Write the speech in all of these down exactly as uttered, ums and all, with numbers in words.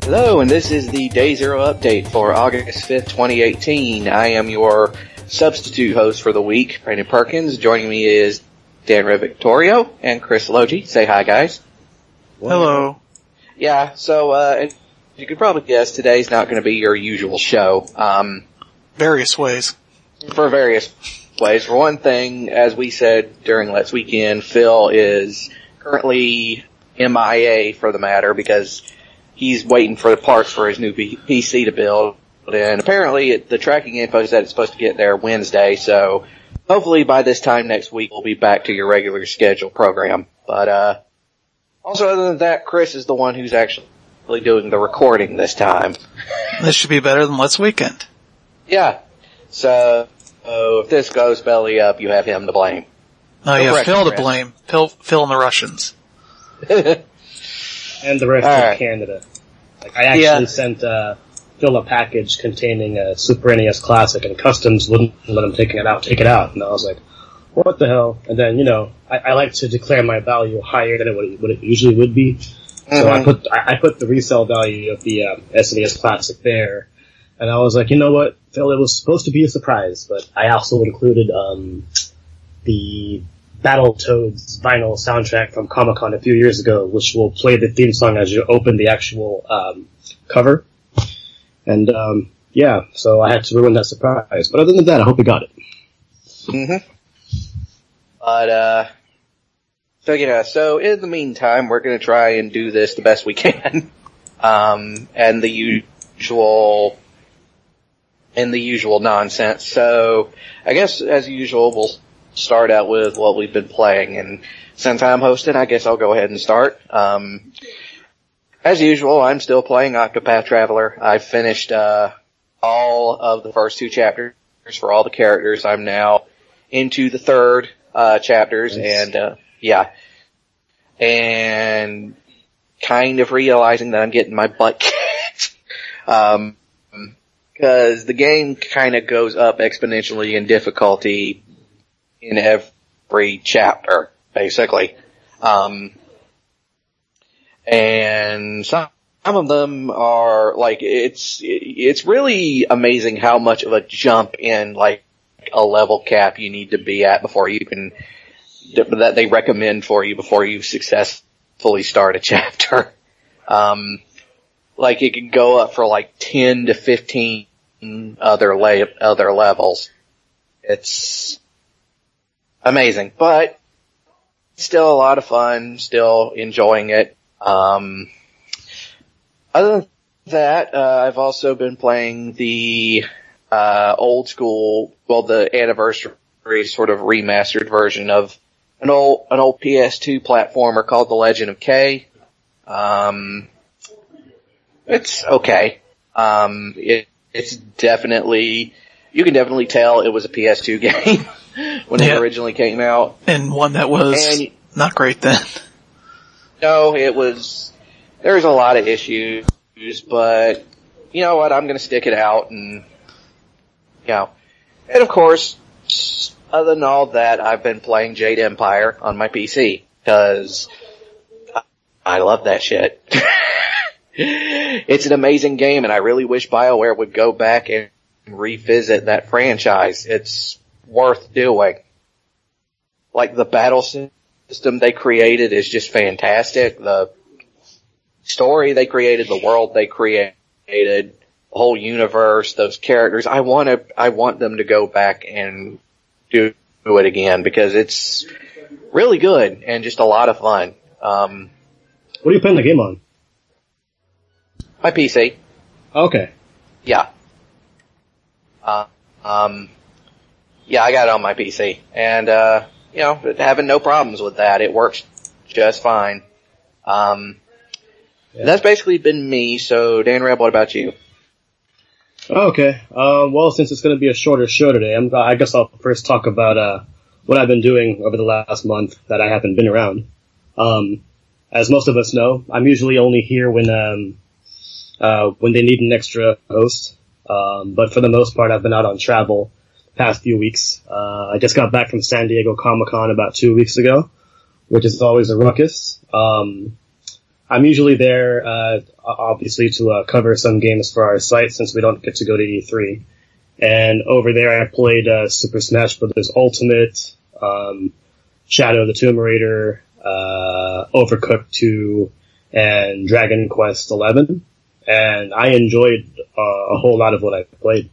Hello, and this is the Day Zero update for August fifth, twenty eighteen. I am your substitute host for the week, Brandon Perkins. Joining me is Dan Victorio and Chris Logie. Say hi, guys. Hello. Yeah, so, uh, you could probably guess today's not going to be your usual show. Um, various ways. For various ways. For one thing, as we said during last weekend, Phil is currently M I A for the matter because he's waiting for the parts for his new P C to build. And apparently it, the tracking info said it's supposed to get there Wednesday, so hopefully by this time next week we'll be back to your regular schedule program. But, uh, also other than that, Chris is the one who's actually doing the recording this time. This should be better than last weekend. Yeah. So, so if this goes belly up, you have him to blame. No, you have Phil to blame. Phil, Phil and the Russians. And the rest All of right. Canada. Like, I actually Yeah. sent uh, Phil a package containing a Super N E S Classic, and Customs wouldn't let him take it out. Take it out, and I was like, "What the hell?" And then, you know, I, I like to declare my value higher than it, what, it, what it usually would be. Mm-hmm. So I put I, I put the resale value of the um, S N E S Classic there, and I was like, you know what, Phil, it was supposed to be a surprise, but I also included um, the Battletoads vinyl soundtrack from Comic-Con a few years ago, which will play the theme song as you open the actual um, cover. And um, yeah, so I had to ruin that surprise. But other than that, I hope you got it. Mm-hmm. But, uh, so yeah, so in the meantime, we're gonna try and do this the best we can. um, and the usual, and the usual nonsense. So, I guess, as usual, we'll start out with what we've been playing, and since I'm hosting, I guess I'll go ahead and start. Um, as usual, I'm still playing Octopath Traveler. I've finished, uh, all of the first two chapters for all the characters. I'm now into the third, uh, chapters, nice. and, uh, yeah. And kind of realizing that I'm getting my butt kicked. um, cause the game kind of goes up exponentially in difficulty in every chapter, basically. Um, and some, some of them are, like, it's, it's really amazing how much of a jump in, like, a level cap you need to be at before you can, that they recommend for you before you successfully start a chapter. Um, like, it can go up for, like, ten to fifteen other la- other levels. It's amazing, but still a lot of fun, still enjoying it. Um, other than that, uh, I've also been playing the, uh, old school, well, the anniversary sort of remastered version of an old, an old P S two platformer called The Legend of Kay. Um, it's okay. Um, it, it's definitely, you can definitely tell it was a P S two game. when yeah. it originally came out. And one that was and, not great then. No, it was, there was a lot of issues, but you know what, I'm gonna stick it out and, you know, and of course, other than all that, I've been playing Jade Empire on my P C, cause I love that shit. It's an amazing game and I really wish BioWare would go back and revisit that franchise. It's worth doing. Like, the battle system they created is just fantastic. The story they created, the world they created, the whole universe, those characters. I want to, I want them to go back and do it again because it's really good and just a lot of fun. Um, what are you playing the game on? My P C. Okay. Yeah. Uh, um, yeah, I got it on my P C. And, uh, you know, having no problems with that. It works just fine. Um, yeah. That's basically been me. So, Dan Reb, what about you? Okay. Um, well, since it's going to be a shorter show today, I'm, I guess I'll first talk about, uh, what I've been doing over the last month that I haven't been around. Um, as most of us know, I'm usually only here when, um, uh, when they need an extra host. Um, but for the most part, I've been out on travel the past few weeks. Uh, I just got back from San Diego Comic-Con about two weeks ago, which is always a ruckus. Um, I'm usually there, uh, obviously to uh, cover some games for our site since we don't get to go to E three. And over there I played uh, Super Smash Bros. Ultimate, um, Shadow of the Tomb Raider, uh, Overcooked two, and Dragon Quest eleven. And I enjoyed uh, a whole lot of what I played.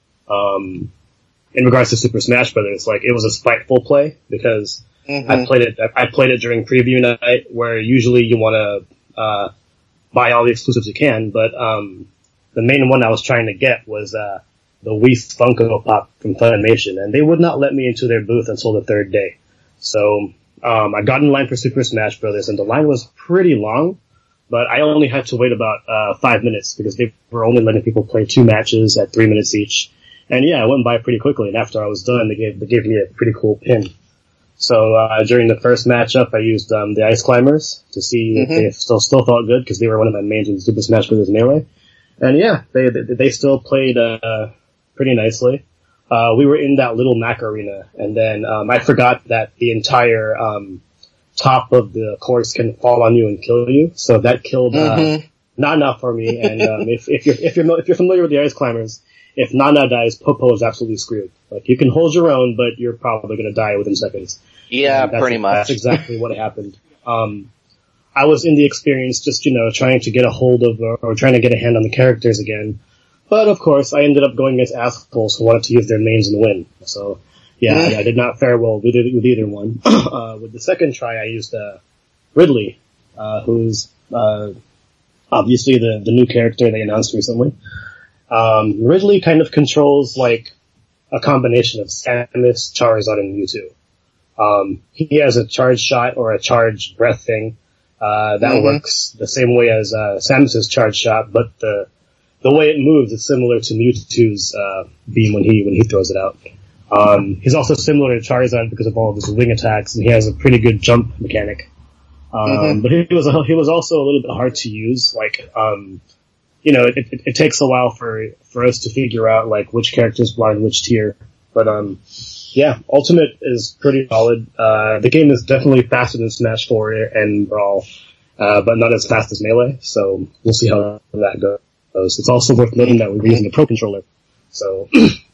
Um, in regards to Super Smash Bros., like, it was a spiteful play because mm-hmm. I played it, I played it during preview night where usually you want to, uh, buy all the exclusives you can, but, um, the main one I was trying to get was, uh, the Whis Funko Pop from Funimation, and they would not let me into their booth until the third day. So, um, I got in line for Super Smash Bros., and the line was pretty long, but I only had to wait about, uh, five minutes because they were only letting people play two matches at three minutes each. And yeah, I went by pretty quickly, and after I was done, they gave, they gave me a pretty cool pin. So, uh, during the first matchup, I used, um, the Ice Climbers to see mm-hmm. if they still, still felt good, because they were one of my mains in Super Smash Bros. Melee. And yeah, they, they, they still played, uh, pretty nicely. Uh, we were in that little Mac arena, and then, um, I forgot that the entire, um, top of the course can fall on you and kill you. So that killed, uh, mm-hmm. Nana for me. And, um, if, if you're, if you're, if you're familiar with the Ice Climbers, if Nana dies, Popo is absolutely screwed. Like, you can hold your own, but you're probably gonna die within seconds. Yeah, pretty much. That's exactly what happened. Um, I was in the experience just, you know, trying to get a hold of, or, or trying to get a hand on the characters again. But of course, I ended up going against assholes who wanted to use their mains and win. So, yeah, I, I did not fare well with, with either one. uh, with the second try, I used, uh, Ridley, uh, who's, uh, obviously the, the new character they announced recently. Um, Ridley kind of controls, like, a combination of Samus, Charizard, and Mewtwo. Um, he has a charge shot or a charge breath thing, uh, that mm-hmm. works the same way as, uh, Samus's charge shot, but the, the way it moves is similar to Mewtwo's, uh, beam when he, when he throws it out. Um, he's also similar to Charizard because of all of his wing attacks, and he has a pretty good jump mechanic. Um, mm-hmm. but he was, he was also a little bit hard to use, like, um, you know, it, it, it takes a while for, for us to figure out, like, which characters belong in which tier. But, um, yeah, Ultimate is pretty solid. Uh, the game is definitely faster than Smash four and Brawl, uh, but not as fast as Melee, so we'll see how that goes. It's also worth noting that we're using a Pro Controller, so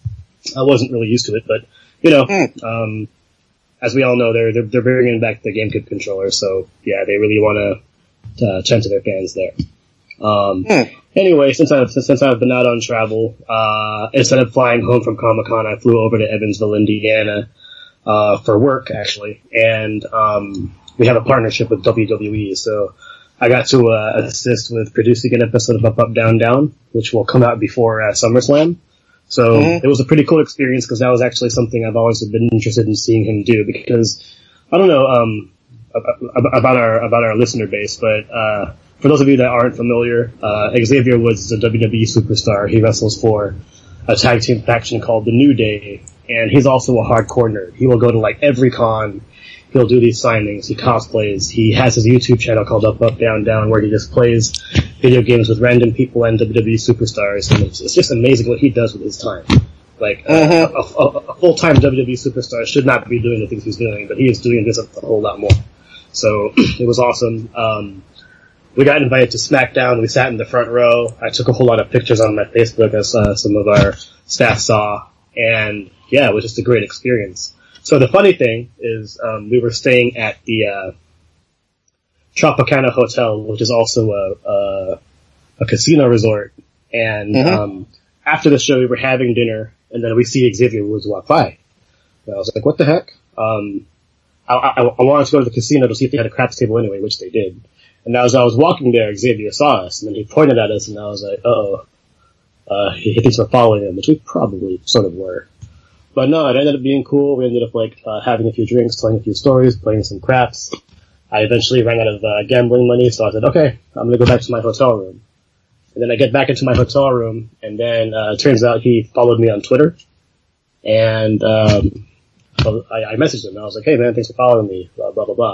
I wasn't really used to it, but, you know, um, as we all know, they're, they're, they're bringing back the GameCube controller, so, yeah, they really want to, uh, turn to their fans there. Um, mm. Anyway, since I've, since I've been out on travel, uh, instead of flying home from Comic-Con, I flew over to Evansville, Indiana, uh, for work, actually. And, um, we have a partnership with W W E, so I got to, uh, assist with producing an episode of Up, Up, Down, Down, which will come out before, uh, SummerSlam. So, mm-hmm. it was a pretty cool experience, because that was actually something I've always been interested in seeing him do, because, I don't know, um, about our, about our listener base, but, uh, for those of you that aren't familiar, uh, Xavier Woods is a W W E superstar. He wrestles for a tag team faction called The New Day, and he's also a hardcore nerd. He will go to, like, every con. He'll do these signings. He cosplays. He has his YouTube channel called Up, Up, Down, Down, where he just plays video games with random people and W W E superstars, and it's, it's just amazing what he does with his time. Like, uh-huh. a, a, a full-time W W E superstar should not be doing the things he's doing, but he is doing this a, a whole lot more. So, it was awesome. Um, We got invited to SmackDown. We sat in the front row. I took a whole lot of pictures on my Facebook, as uh, some of our staff saw. And yeah, it was just a great experience. So the funny thing is, um, we were staying at the uh, Tropicana Hotel, which is also a, a, a casino resort. And mm-hmm. um, after the show, we were having dinner, and then we see Xavier Woods walk by. And I was like, what the heck? Um, I, I, I wanted to go to the casino to see if they had a craps table anyway, which they did. And as I was walking there, Xavier saw us, and then he pointed at us, and I was like, uh-oh. Uh, he thinks we're following him, which we probably sort of were. But no, it ended up being cool. We ended up, like, uh, having a few drinks, telling a few stories, playing some craps. I eventually ran out of uh, gambling money, so I said, okay, I'm gonna go back to my hotel room. And then I get back into my hotel room, and then uh, it turns out he followed me on Twitter. And um, I, I messaged him, and I was like, hey man, thanks for following me, blah, blah, blah, blah.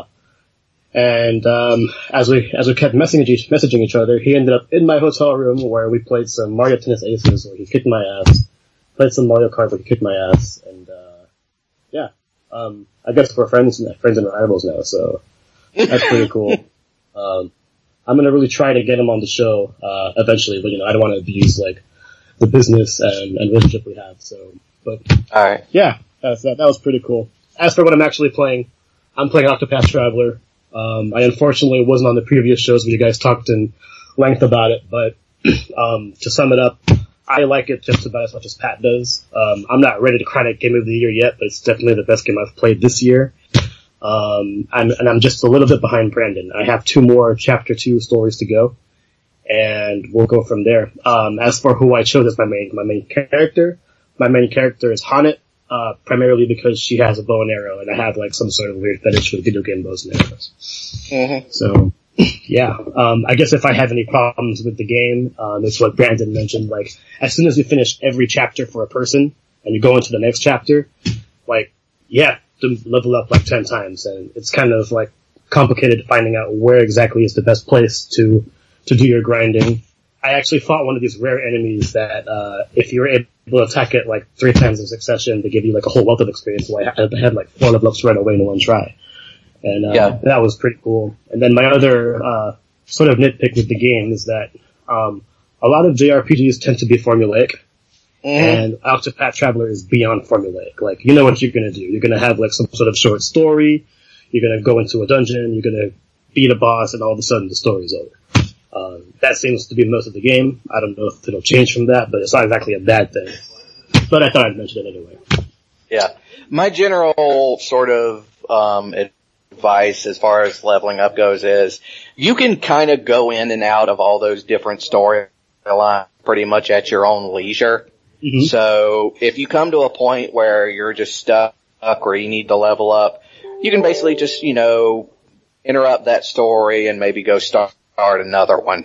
And, um, as we, as we kept messaging each, messaging each other, he ended up in my hotel room where we played some Mario Tennis Aces where he kicked my ass, played some Mario Kart where he kicked my ass, and, uh, yeah, um, I guess we're friends, friends and rivals now, so that's pretty cool. Um, I'm gonna really try to get him on the show, uh, eventually, but you know, I don't want to abuse, like, the business and, and relationship we have, so, but. Alright. Yeah, that's, that, that was pretty cool. As for what I'm actually playing, I'm playing Octopath Traveler. Um, I unfortunately wasn't on the previous shows where you guys talked in length about it, but, um, to sum it up, I like it just about as much as Pat does. Um, I'm not ready to crown it Game of the Year yet, but it's definitely the best game I've played this year. Um, I'm, and I'm just a little bit behind Brandon. I have two more Chapter two stories to go, and we'll go from there. Um, as for who I chose as my main, my main character, my main character is Honnet, uh, primarily because she has a bow and arrow, and I have like some sort of weird fetish with video game bows and arrows. Mm-hmm. So, yeah, um, I guess if I have any problems with the game, um, it's what Brandon mentioned, like, as soon as you finish every chapter for a person, and you go into the next chapter, like, yeah, to level up like ten times, and it's kind of like complicated finding out where exactly is the best place to, to do your grinding. I actually fought one of these rare enemies that, uh, if you were able to attack it like three times in succession, they give you like a whole wealth of experience, so I had, I had like four level ups right away in one try. And, uh, yeah. that was pretty cool. And then my other, uh, sort of nitpick with the game is that, um, a lot of J R P Gs tend to be formulaic. Mm-hmm. And Octopath Traveler is beyond formulaic. Like, you know what you're gonna do. You're gonna have like some sort of short story, you're gonna go into a dungeon, you're gonna beat a boss, and all of a sudden the story's over. Um, that seems to be most of the game. I don't know if it'll change from that, but it's not exactly a bad thing. But I thought I'd mention it anyway. Yeah. My general sort of, um, advice as far as leveling up goes is you can kind of go in and out of all those different storylines pretty much at your own leisure. Mm-hmm. So if you come to a point where you're just stuck or you need to level up, you can basically just, you know, interrupt that story and maybe go start another one.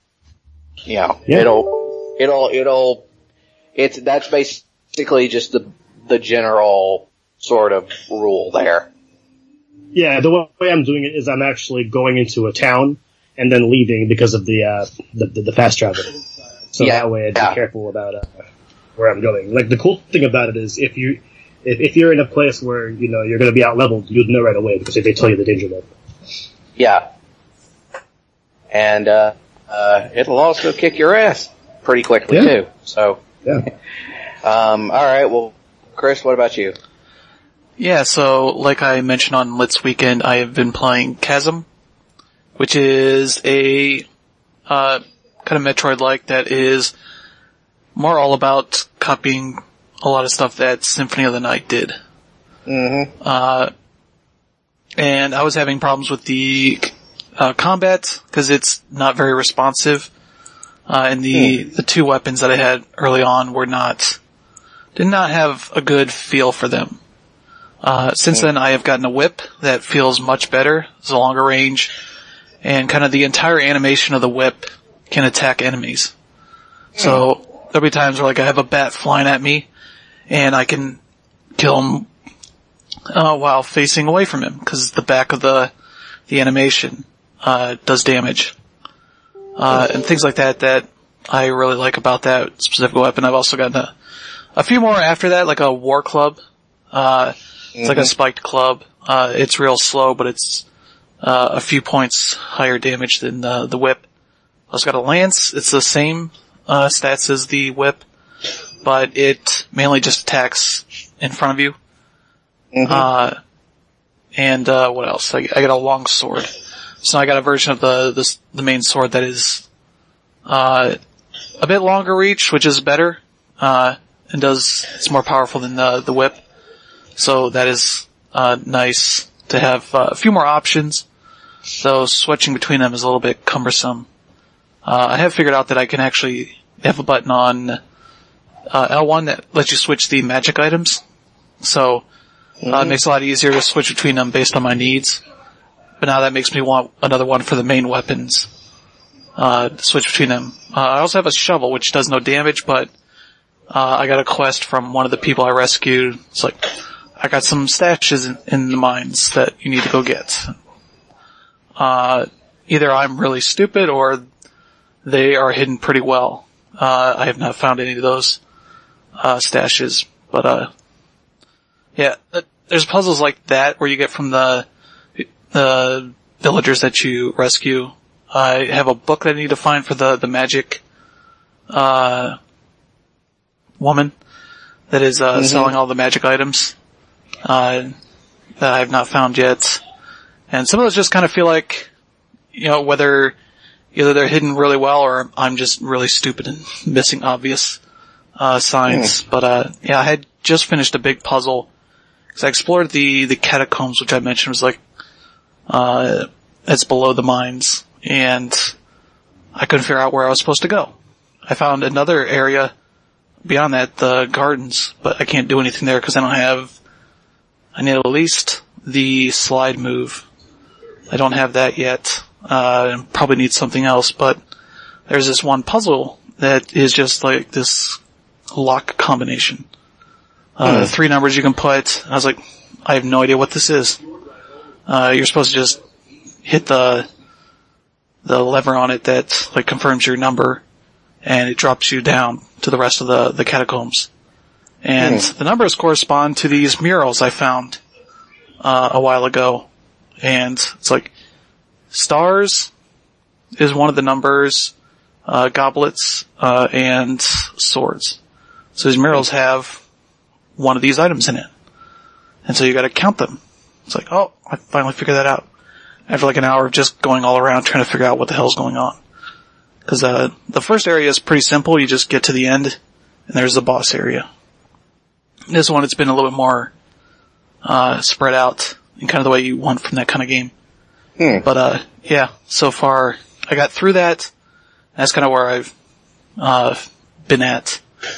You know, yeah. it'll, it'll, it'll, it's, that's basically just the, the general sort of rule there. Yeah, the way I'm doing it is I'm actually going into a town and then leaving because of the, uh, the, the, the fast travel. So yeah, that way I'd be yeah. careful about, uh, where I'm going. Like, the cool thing about it is if you, if, if you're in a place where, you know, you're gonna be out leveled, you'd know right away because they tell you the danger level. Yeah. And, uh, uh, it'll also kick your ass pretty quickly yeah. too. So. Yeah. um, alright, well, Chris, what about you? Yeah, so, like I mentioned on Litz Weekend, I have been playing Chasm, which is a, uh, kind of Metroid-like that is more all about copying a lot of stuff that Symphony of the Night did. Mm-hmm. Uh, and I was having problems with the, uh, combat, cause it's not very responsive. Uh, and the, hmm. the two weapons that I had early on were not, did not have a good feel for them. Uh, since hmm. then I have gotten a whip that feels much better. It's a longer range, and kind of the entire animation of the whip can attack enemies. Hmm. So, there'll be times where like I have a bat flying at me, and I can kill him, uh, while facing away from him, cause the back of the, the animation, uh, does damage. Uh, and things like that that I really like about that specific weapon. I've also gotten a, a few more after that, like a war club. Uh, it's mm-hmm. like a spiked club. Uh, it's real slow, but it's, uh, a few points higher damage than the, the whip. I also got a lance. It's the same, uh, stats as the whip, but it mainly just attacks in front of you. Mm-hmm. Uh, and, uh, what else? I, I got a long sword. So I got a version of the, the, the main sword that is, uh, a bit longer reach, which is better, uh, and does, it's more powerful than the, the whip. So that is, uh, nice to have uh, a few more options, though switching between them is a little bit cumbersome. Uh, I have figured out that I can actually have a button on, uh, L one that lets you switch the magic items. So, uh, it makes it a lot easier to switch between them based on my needs. But now that makes me want another one for the main weapons, uh, to switch between them. Uh, I also have a shovel, which does no damage, but, uh, I got a quest from one of the people I rescued. It's like, I got some stashes in, in the mines that you need to go get. Uh, either I'm really stupid or they are hidden pretty well. Uh, I have not found any of those, uh, stashes, but, uh, yeah, there's puzzles like that where you get from the, the villagers that you rescue, I have a book that I need to find for the, the magic, uh, woman that is, uh, mm-hmm. selling all the magic items, uh, that I have not found yet. And some of those just kind of feel like, you know, whether either they're hidden really well or I'm just really stupid and missing obvious, uh, signs. Mm. But, uh, yeah, I had just finished a big puzzle. Cause I explored the, the catacombs, which I mentioned was like, uh, it's below the mines. And I couldn't figure out where I was supposed to go. I found another area beyond that, the gardens, but I can't do anything there because I don't have, I need at least the slide move. I don't have that yet. Uh, and probably need something else, but there's this one puzzle that is just like this lock combination. Uh, mm. three numbers you can put. I was like, I have no idea what this is. Uh, you're supposed to just hit the, the lever on it that like confirms your number and it drops you down to the rest of the, the catacombs. And mm. the numbers correspond to these murals I found, uh, a while ago. And it's like, stars is one of the numbers, uh, goblets, uh, and swords. So these murals have one of these items in it. And so you gotta count them. It's like, oh, I finally figured that out. After like an hour of just going all around trying to figure out what the hell's going on. Cause, uh, the first area is pretty simple. You just get to the end and there's the boss area. This one, it's been a little bit more, uh, spread out in kind of the way you want from that kind of game. Hmm. But, uh, yeah, so far I got through that. That's kind of where I've, uh, been at.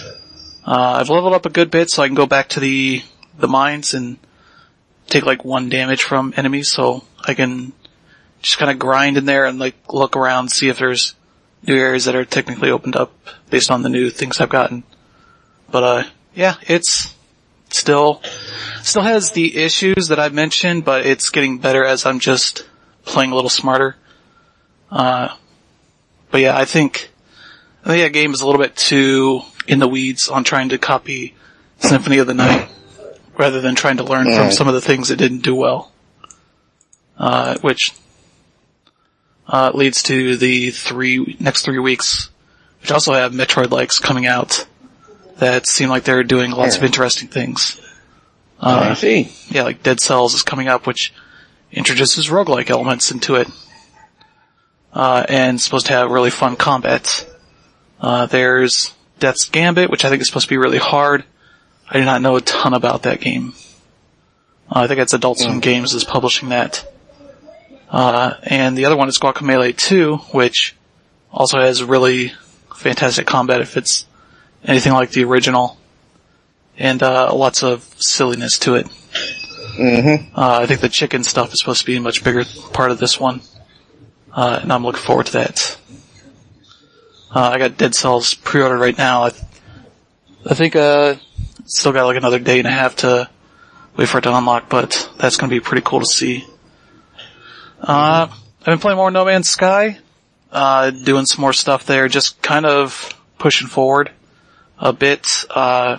Uh, I've leveled up a good bit so I can go back to the, the mines and take like one damage from enemies so I can just kind of grind in there and like look around, see if there's new areas that are technically opened up based on the new things I've gotten. But, uh, yeah, it's still, still has the issues that I've mentioned, but it's getting better as I'm just playing a little smarter. Uh, but yeah, I think, I think that game is a little bit too in the weeds on trying to copy Symphony of the Night rather than trying to learn yeah. from some of the things it didn't do well. Uh, which, uh, leads to the three, next three weeks, which also have Metroid-likes coming out that seem like they're doing lots yeah. of interesting things. Uh, I see. Yeah, like Dead Cells is coming up, which introduces roguelike elements into it. Uh, and supposed to have really fun combat. Uh, there's Death's Gambit, which I think is supposed to be really hard. I do not know a ton about that game. Uh, I think it's Adult Swim mm. Games is publishing that. Uh, and the other one is Guacamelee two, which also has really fantastic combat if it's anything like the original. And, uh, lots of silliness to it. Mm-hmm. Uh, I think the chicken stuff is supposed to be a much bigger part of this one. Uh, and I'm looking forward to that. Uh, I got Dead Cells pre-ordered right now. I, th- I think, uh, still got like another day and a half to wait for it to unlock, but that's gonna be pretty cool to see. Uh, I've been playing more No Man's Sky, uh, doing some more stuff there, just kind of pushing forward a bit. Uh,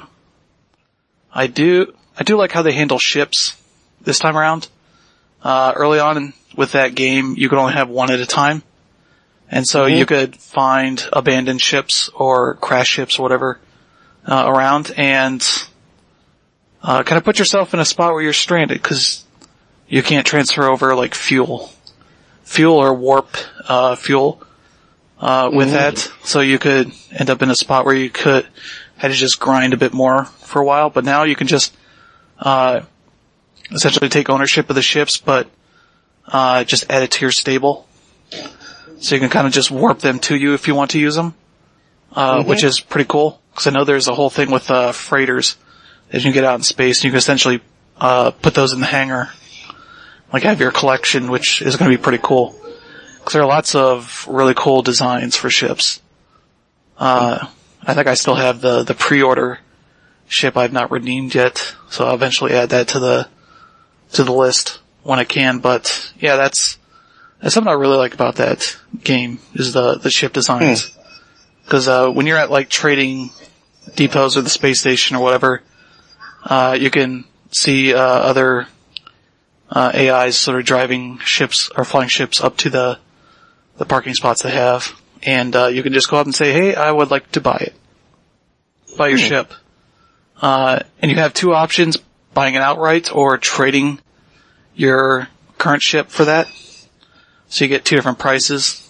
I do, I do like how they handle ships this time around. Uh, early on in, with that game, you could only have one at a time. And so mm-hmm. you could find abandoned ships or crash ships or whatever, uh, around and, uh, kind of put yourself in a spot where you're stranded because you can't transfer over like fuel, fuel or warp, uh, fuel, uh, with mm-hmm. that. So you could end up in a spot where you could, had to just grind a bit more for a while, but now you can just, uh, essentially take ownership of the ships, but, uh, just add it to your stable. So you can kind of just warp them to you if you want to use them, uh, mm-hmm. which is pretty cool. Cause I know there's a whole thing with, uh, freighters that you can get out in space and you can essentially, uh, put those in the hangar. Like have your collection, which is going to be pretty cool. Cause there are lots of really cool designs for ships. Uh, I think I still have the, the pre-order ship I've not redeemed yet. So I'll eventually add that to the, to the list when I can. But yeah, that's, that's something I really like about that game is the, the ship designs. Hmm. Cause, uh, when you're at like trading depots or the space station or whatever, uh, you can see, uh, other, uh, A Is sort of driving ships or flying ships up to the, the parking spots they have, and uh, you can just go up and say, hey, I would like to buy it. Buy your hmm. ship. Uh, and you have two options, buying it outright or trading your current ship for that. So you get two different prices.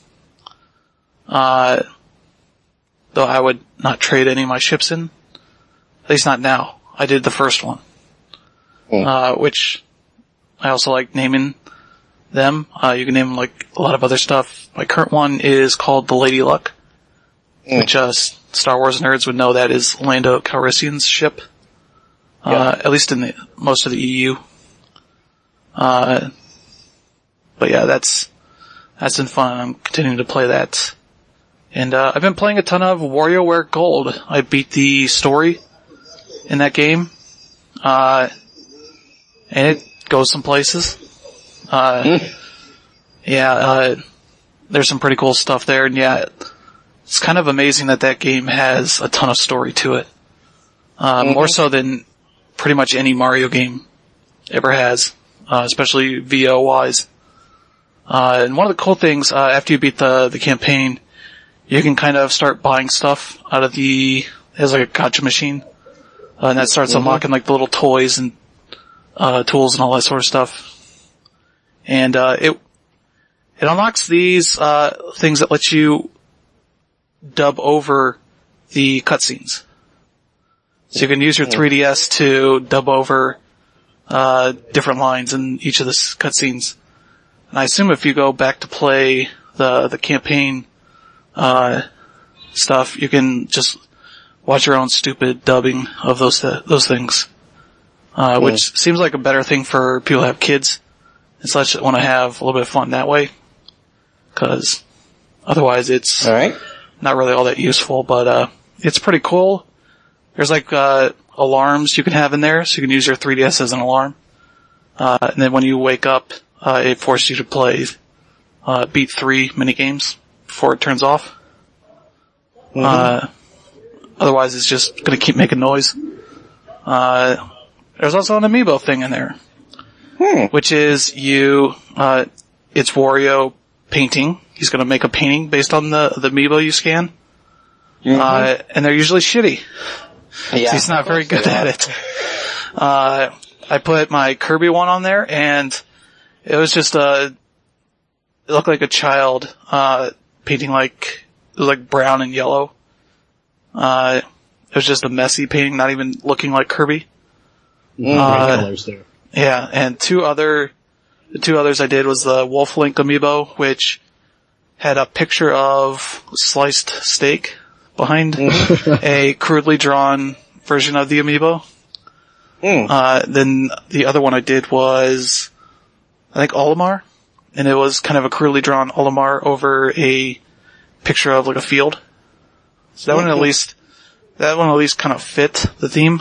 Uh, though I would not trade any of my ships in. At least not now. I did the first one. Hmm. Uh, which I also like naming them. Uh, you can name them like a lot of other stuff. My current one is called the Lady Luck, mm. which, uh, Star Wars nerds would know that is Lando Calrissian's ship. Uh, yeah. At least in the, most of the E U. Uh, but yeah, that's, that's been fun. I'm continuing to play that. And, uh, I've been playing a ton of WarioWare Gold. I beat the story in that game. Uh, and it goes some places. Uh, mm. yeah, uh, there's some pretty cool stuff there, and yeah, it's kind of amazing that that game has a ton of story to it. Uh, mm-hmm. More so than pretty much any Mario game ever has, uh, especially V O-wise. Uh, and one of the cool things, uh, after you beat the, the campaign, you can kind of start buying stuff out of the, there's like a gacha machine, uh, and that starts mm-hmm. unlocking like the little toys and, uh, tools and all that sort of stuff. And, uh, it, it unlocks these, uh, things that let you dub over the cutscenes. So you can use your three D S to dub over, uh, different lines in each of the cutscenes. And I assume if you go back to play the, the campaign, uh, stuff, you can just watch your own stupid dubbing of those, th- those things. Uh, which yeah. seems like a better thing for people who have kids and such that want to have a little bit of fun that way. Cause otherwise it's all right. not really all that useful, but, uh, it's pretty cool. There's like, uh, alarms you can have in there, so you can use your three D S as an alarm. Uh, and then when you wake up, uh, it forces you to play, uh, beat three minigames before it turns off. Mm-hmm. Uh, otherwise it's just gonna keep making noise. Uh, there's also an amiibo thing in there. Hmm. Which is you, uh, it's Wario painting. He's gonna make a painting based on the, the amiibo you scan. Mm-hmm. Uh, and they're usually shitty. Yeah. So he's not very good at it. Uh, I put my Kirby one on there and it was just, uh, it looked like a child, uh, painting like, it was like brown and yellow. Uh, it was just a messy painting, not even looking like Kirby. Mm, uh, colors there. Yeah, and two other, the two others I did was the Wolf Link amiibo, which had a picture of sliced steak behind a crudely drawn version of the amiibo. Mm. Uh, then the other one I did was, I think Olimar, and it was kind of a crudely drawn Olimar over a picture of like a field. So that mm-hmm. one at least, that one at least kind of fit the theme.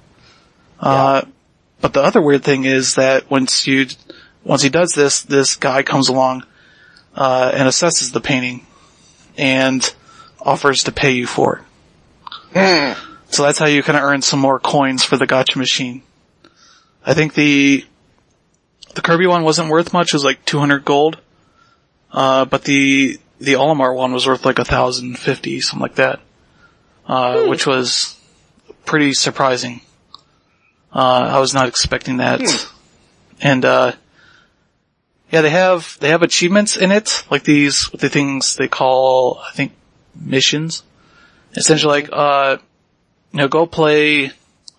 Uh, yeah. But the other weird thing is that once you, once he does this, this guy comes along, uh, and assesses the painting and offers to pay you for it. Mm. So that's how you kind of earn some more coins for the gacha machine. I think the, the Kirby one wasn't worth much, it was like two hundred gold. Uh, but the, the Olimar one was worth like one thousand fifty, something like that. Uh, mm. which was pretty surprising. Uh, I was not expecting that. Mm. And, uh, yeah, they have, they have achievements in it, like these, the things they call, I think, missions. Essentially like, uh, you know, go play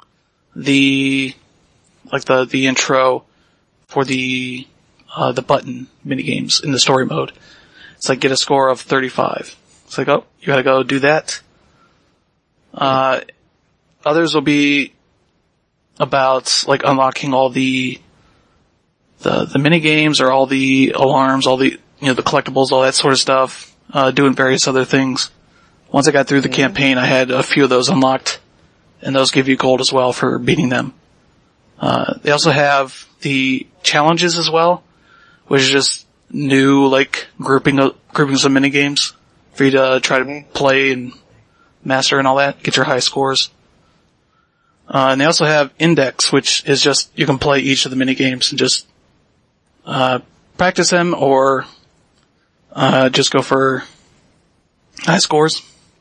the, like the, the intro for the, uh, the button minigames in the story mode. It's like get a score of thirty-five. It's like, oh, you gotta go do that. Uh, others will be about like unlocking all the, the, the mini games or all the alarms, all the, you know, the collectibles, all that sort of stuff, uh, doing various other things. Once I got through the mm-hmm. campaign, I had a few of those unlocked, and those give you gold as well for beating them. Uh, they also have the challenges as well, which is just new, like, grouping of, groupings of mini games for you to try to mm-hmm. play and master and all that, get your high scores. Uh, and they also have Index, which is just, you can play each of the mini games and just, uh, practice them or, Uh, just go for high scores.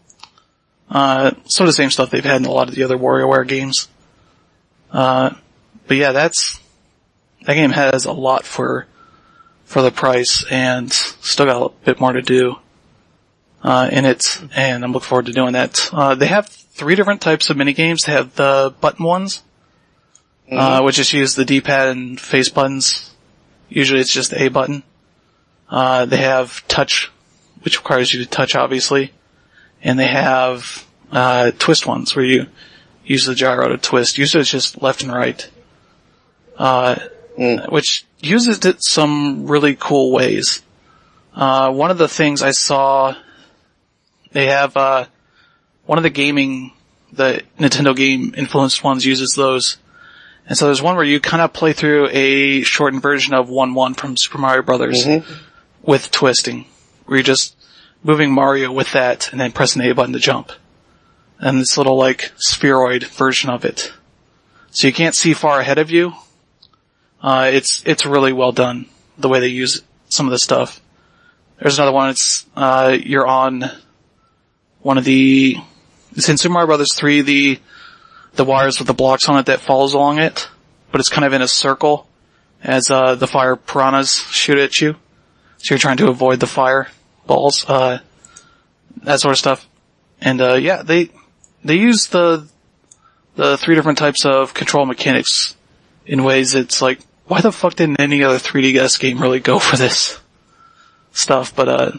Uh, sort of the same stuff they've had in a lot of the other WarioWare games. Uh, but yeah, that's, that game has a lot for, for the price and still got a bit more to do, uh, in it, and I'm looking forward to doing that. Uh, they have three different types of minigames. They have the button ones, mm-hmm. uh, which just use the D-pad and face buttons. Usually it's just the A button. Uh, they have touch, which requires you to touch, obviously. And they have, uh, twist ones, where you use the gyro to twist. Usually it's just left and right. Uh, mm. which uses it some really cool ways. Uh, one of the things I saw, they have, uh, one of the gaming, the Nintendo game influenced ones uses those. And so there's one where you kind of play through a shortened version of one one from Super Mario Brothers mm-hmm. with twisting, where you're just moving Mario with that and then pressing the A button to jump. And this little like spheroid version of it. So you can't see far ahead of you. Uh, it's, it's really well done, the way they use some of the stuff. There's another one, it's, uh, you're on one of the, it's in Super Mario Brothers three, the, the wires with the blocks on it that falls along it, but it's kind of in a circle as, uh, the fire piranhas shoot at you. So you're trying to avoid the fire balls, uh, that sort of stuff. And, uh, yeah, they, they use the, the three different types of control mechanics in ways it's like, why the fuck didn't any other three D S game really go for this stuff? But, uh,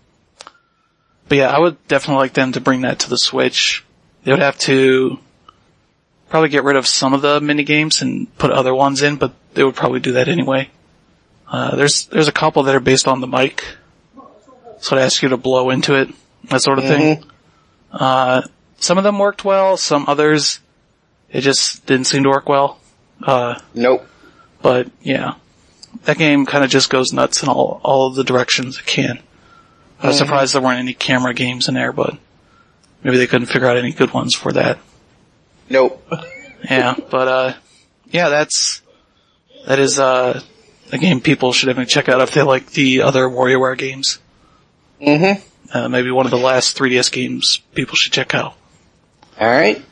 but yeah, I would definitely like them to bring that to the Switch. They would have to probably get rid of some of the mini games and put other ones in, but they would probably do that anyway. Uh, there's, there's a couple that are based on the mic. So it asks you to blow into it, that sort of mm-hmm. thing. Uh, some of them worked well, some others, it just didn't seem to work well. Uh, nope. But, yeah. That game kind of just goes nuts in all, all of the directions it can. I was mm-hmm. surprised there weren't any camera games in there, but maybe they couldn't figure out any good ones for that. Nope. Yeah, but, uh, yeah, that's, that is, uh, a game people should definitely check out if they like the other WarioWare games. Mm-hmm. Uh, maybe one of the last three D S games people should check out. Alright.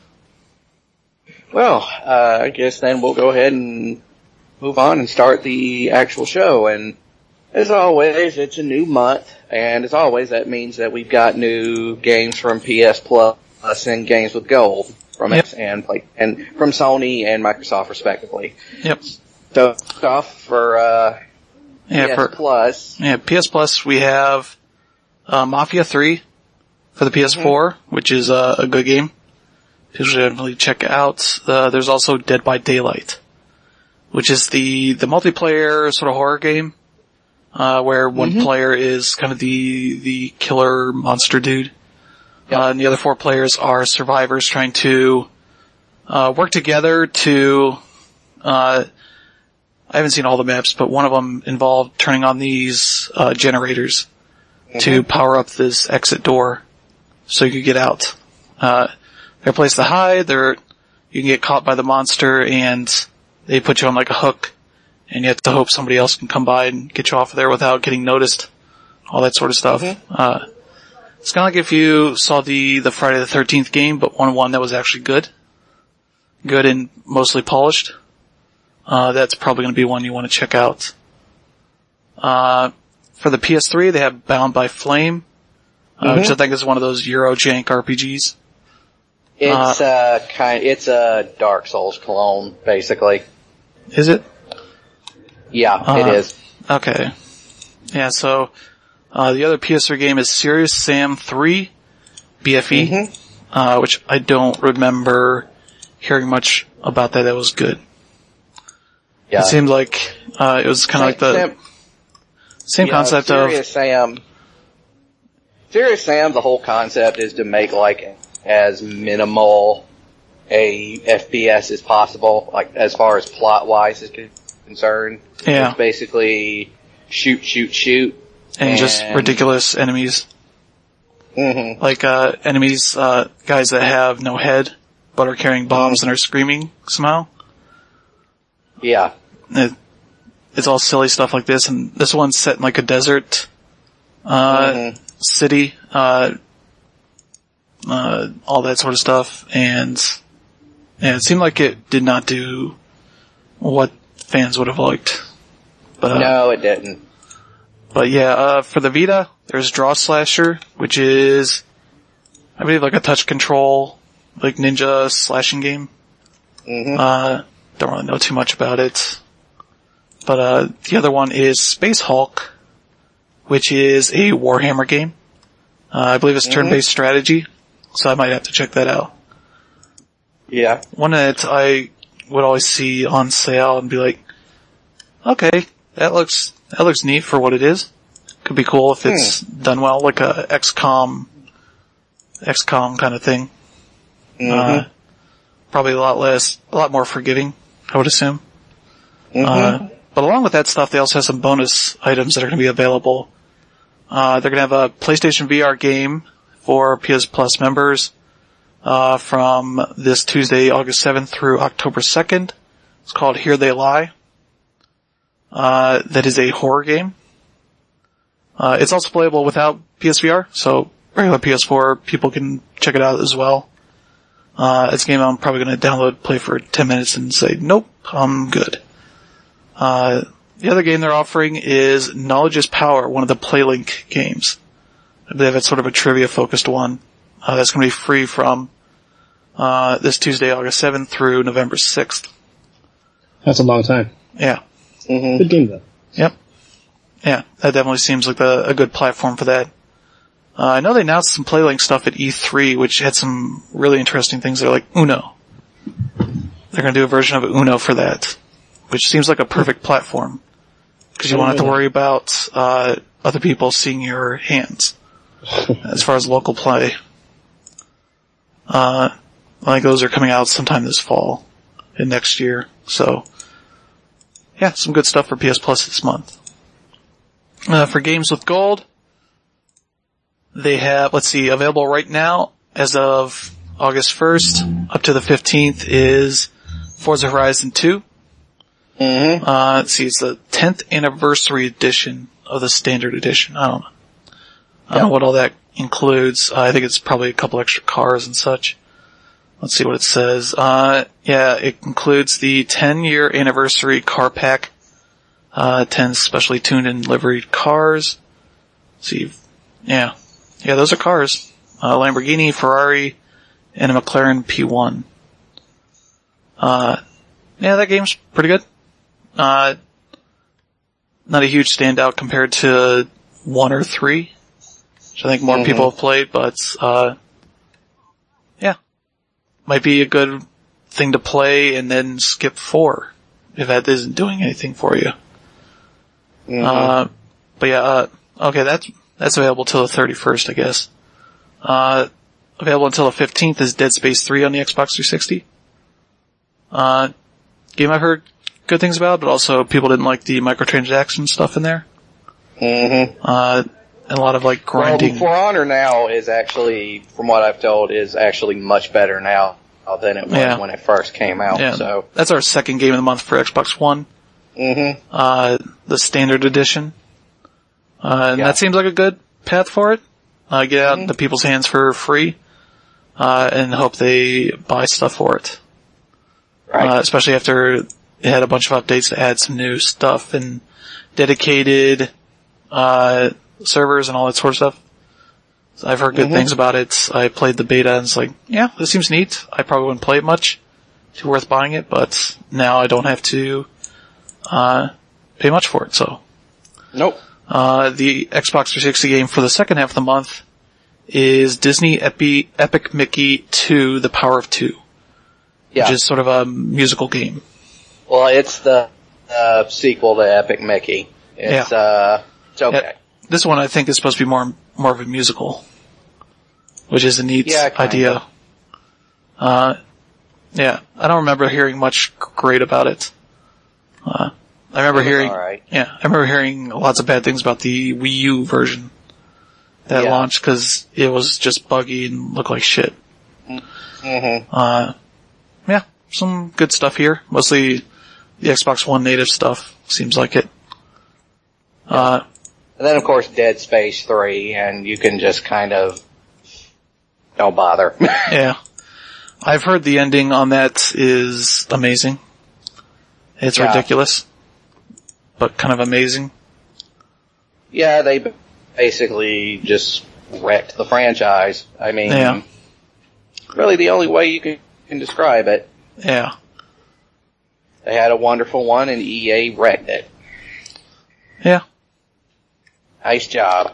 Well, uh, I guess then we'll go ahead and move on and start the actual show. And as always, it's a new month, and as always, that means that we've got new games from P S Plus and games with gold from yep. X and play and from Sony and Microsoft, respectively. Yep. So, off for uh, yeah, P S for, Plus. Yeah, P S Plus. We have uh, Mafia three for the P S four, mm-hmm. which is uh, a good game. People should definitely check it out. Uh, there's also Dead by Daylight, which is the, the multiplayer sort of horror game, uh, where one mm-hmm. player is kind of the, the killer monster dude. Yep. Uh, and the other four players are survivors trying to, uh, work together to, uh, I haven't seen all the maps, but one of them involved turning on these, uh, generators mm-hmm. to power up this exit door so you could get out. Uh, They're a place to hide, they're, you can get caught by the monster, and they put you on like a hook, and you have to hope somebody else can come by and get you off of there without getting noticed. All that sort of stuff. Mm-hmm. Uh, it's kinda like if you saw the, the Friday the thirteenth game, but one one that was actually good. Good and mostly polished. Uh, that's probably gonna be one you wanna check out. Uh, for the P S three, they have Bound by Flame, uh, mm-hmm. which I think is one of those Eurojank R P Gs. It's uh, uh kind. It's a Dark Souls clone, basically. Is it? Yeah, uh, it is. Okay. Yeah. So uh the other P S three game is Serious Sam three B F E, mm-hmm. uh, which I don't remember hearing much about that. That was good. Yeah. It seemed like uh it was kind of like the Sam, same yeah, concept Serious of Sam. Serious Sam. The whole concept is to make like as minimal a F P S as possible, like as far as plot wise is concerned. Yeah. It's basically shoot, shoot, shoot. And, and just ridiculous enemies. Mm-hmm. Like, uh, enemies, uh, guys that have no head, but are carrying bombs mm-hmm. and are screaming somehow. Yeah. It, it's all silly stuff like this, and this one's set in like a desert uh, Mm-hmm. City, uh, uh, all that sort of stuff, and yeah, it seemed like it did not do what fans would have liked. But, uh, No, it didn't. But yeah, uh, for the Vita, there's Draw Slasher, which is, I believe, like a touch control, like ninja slashing game. Mm-hmm. Uh, don't really know too much about it. But, uh, the other one is Space Hulk, which is a Warhammer game. Uh, I believe it's turn-based mm-hmm. strategy, so I might have to check that out. Yeah. One that I would always see on sale and be like, okay, that looks, that looks neat for what it is. Could be cool if it's hmm. done well, like a X COM, X COM kind of thing. Mm-hmm. Uh, probably a lot less, a lot more forgiving, I would assume. Mm-hmm. Uh, but along with that stuff, they also have some bonus items that are going to be available. Uh, they're going to have a PlayStation V R game for P S Plus members, uh, from this Tuesday, August seventh through October second. It's called Here They Lie. Uh, that is a horror game. Uh, it's also playable without P S V R, so regular P S four people can check it out as well. Uh, it's a game I'm probably going to download, play for ten minutes and say, nope, I'm good. Uh, the other game they're offering is Knowledge is Power, one of the PlayLink games. I believe it's sort of a trivia-focused one. Uh, that's going to be free from, uh, this Tuesday, August seventh through November sixth. That's a long time. Yeah. Mm-hmm. Good game, though. Yep. Yeah, that definitely seems like a, a good platform for that. Uh, I know they announced some PlayLink stuff at E three, which had some really interesting things. They're like Uno. They're going to do a version of Uno for that, which seems like a perfect platform because you won't have to worry about uh other people seeing your hands as far as local play. Uh, I think those are coming out sometime this fall and next year. So, yeah, some good stuff for P S Plus this month. Uh, for games with gold, they have, let's see, available right now as of August first up to the fifteenth is Forza Horizon two. Mm-hmm. Uh, let's see, it's the tenth anniversary edition of the standard edition. I don't know. I don't know what all that includes. Uh, I think it's probably a couple extra cars and such. Let's see what it says. Uh, yeah, it includes the ten year anniversary car pack. Uh, ten specially tuned and liveried cars. Let's see, yeah. Yeah, those are cars. Uh, Lamborghini, Ferrari, and a McLaren P one. Uh, yeah, that game's pretty good. Uh, not a huge standout compared to one or three, which I think more mm-hmm. people have played, but, uh, yeah. Might be a good thing to play and then skip four, if that isn't doing anything for you. Mm-hmm. Uh, but yeah, uh, okay, that's, that's available till the thirty-first, I guess. Uh, available until the fifteenth is Dead Space three on the Xbox three sixty. Uh, game I've heard good things about, but also people didn't like the microtransaction stuff in there. Mm-hmm. Uh, and a lot of like grinding. Well, For Honor now is actually, from what I've told, is actually much better now than it was yeah. when it first came out. Yeah. So that's our second game of the month for Xbox One. Mm-hmm. Uh, the standard edition. Uh, and yeah. that seems like a good path for it. Uh, get out mm-hmm. into people's hands for free, uh, and hope they buy stuff for it. Right. Uh, especially after it had a bunch of updates to add some new stuff and dedicated, uh, servers and all that sort of stuff. So I've heard good mm-hmm. things about it. I played the beta and it's like, yeah, this seems neat. I probably wouldn't play it much. Too worth buying it, but now I don't have to, uh, pay much for it, so. Nope. Uh, the Xbox three sixty game for the second half of the month is Disney Epi- Epic Mickey two, The Power of Two. Yeah. Which is sort of a musical game. Well, it's the, uh, sequel to Epic Mickey. It's, yeah. uh, it's okay. Yeah. This one I think is supposed to be more, more of a musical. Which is a neat yeah, idea. Uh, yeah. I don't remember hearing much great about it. Uh, I remember hearing, right. yeah, I remember hearing lots of bad things about the Wii U version that yeah. launched because it was just buggy and looked like shit. Mm-hmm. Uh, yeah, some good stuff here. Mostly the Xbox One native stuff, seems like it. Uh, And then of course Dead Space three, and you can just kind of don't bother. Yeah. I've heard the ending on that is amazing. It's yeah. ridiculous, but kind of amazing. Yeah, they basically just wrecked the franchise. I mean, yeah. really the only way you can, can describe it. Yeah. They had a wonderful one and E A wrecked it. Yeah. Nice job.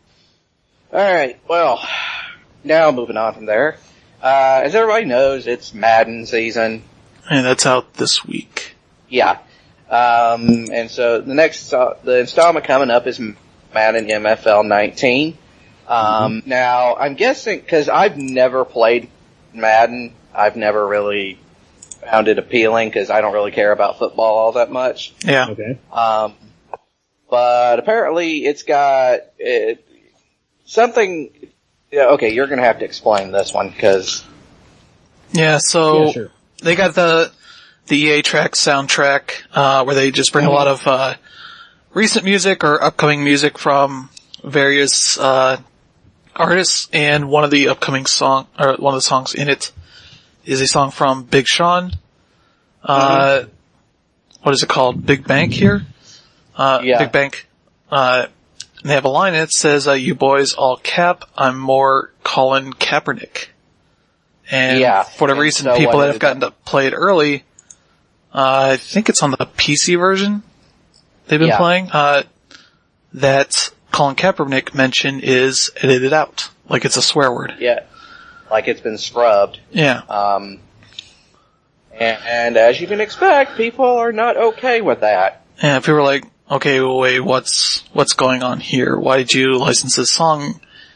Alright, well, now moving on from there. Uh, as everybody knows, it's Madden season. And that's out this week. Yeah. Um, and so the next, uh, the installment coming up is Madden M F L nineteen. Um, mm-hmm. Now, I'm guessing, cause I've never played Madden, I've never really found it appealing cause I don't really care about football all that much. Yeah. Okay. Um, but apparently it's got, it, something, yeah, okay, you're gonna have to explain this one, cause. Yeah, so, yeah, sure. They got the, the E A track soundtrack, uh, where they just bring mm-hmm. a lot of, uh, recent music or upcoming music from various, uh, artists, and one of the upcoming song, or one of the songs in it is a song from Big Sean. Uh, mm-hmm. what is it called? Big Bank here? Uh, yeah. Big Bank. Uh, and they have a line in it that says, uh, you boys all cap, I'm more Colin Kaepernick. And yeah. for whatever and reason, so people that have it, gotten to play it early, uh, I think it's on the P C version they've been yeah. playing, uh, that Colin Kaepernick mention is edited out. Like it's a swear word. Yeah. Like it's been scrubbed. Yeah. Um, and, and as you can expect, people are not okay with that. And people are like, okay, well, wait, what's, what's going on here? Why did you license this song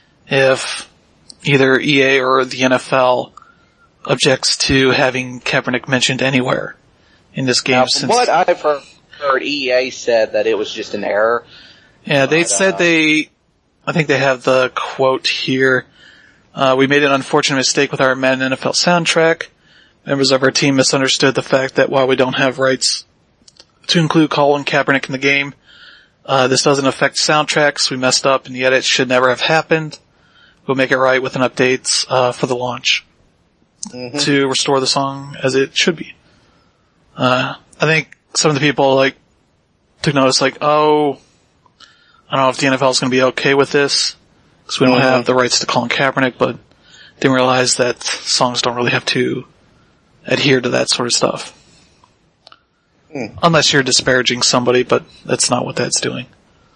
if either E A or the N F L objects to having Kaepernick mentioned anywhere in this game? Now, since what I've heard, heard, E A said that it was just an error. Yeah, they but, said uh, they, I think they have the quote here. Uh, we made an unfortunate mistake with our Madden N F L soundtrack. Members of our team misunderstood the fact that while we don't have rights to include Colin Kaepernick in the game, uh, this doesn't affect soundtracks. We messed up and the edit should never have happened. We'll make it right with an update, uh, for the launch. Mm-hmm. To restore the song as it should be. Uh, I think some of the people, like, took notice, like, oh, I don't know if the N F L is going to be okay with this, because we don't mm-hmm. have the rights to Colin Kaepernick, but didn't realize that songs don't really have to adhere to that sort of stuff. Mm. Unless you're disparaging somebody, but that's not what that's doing.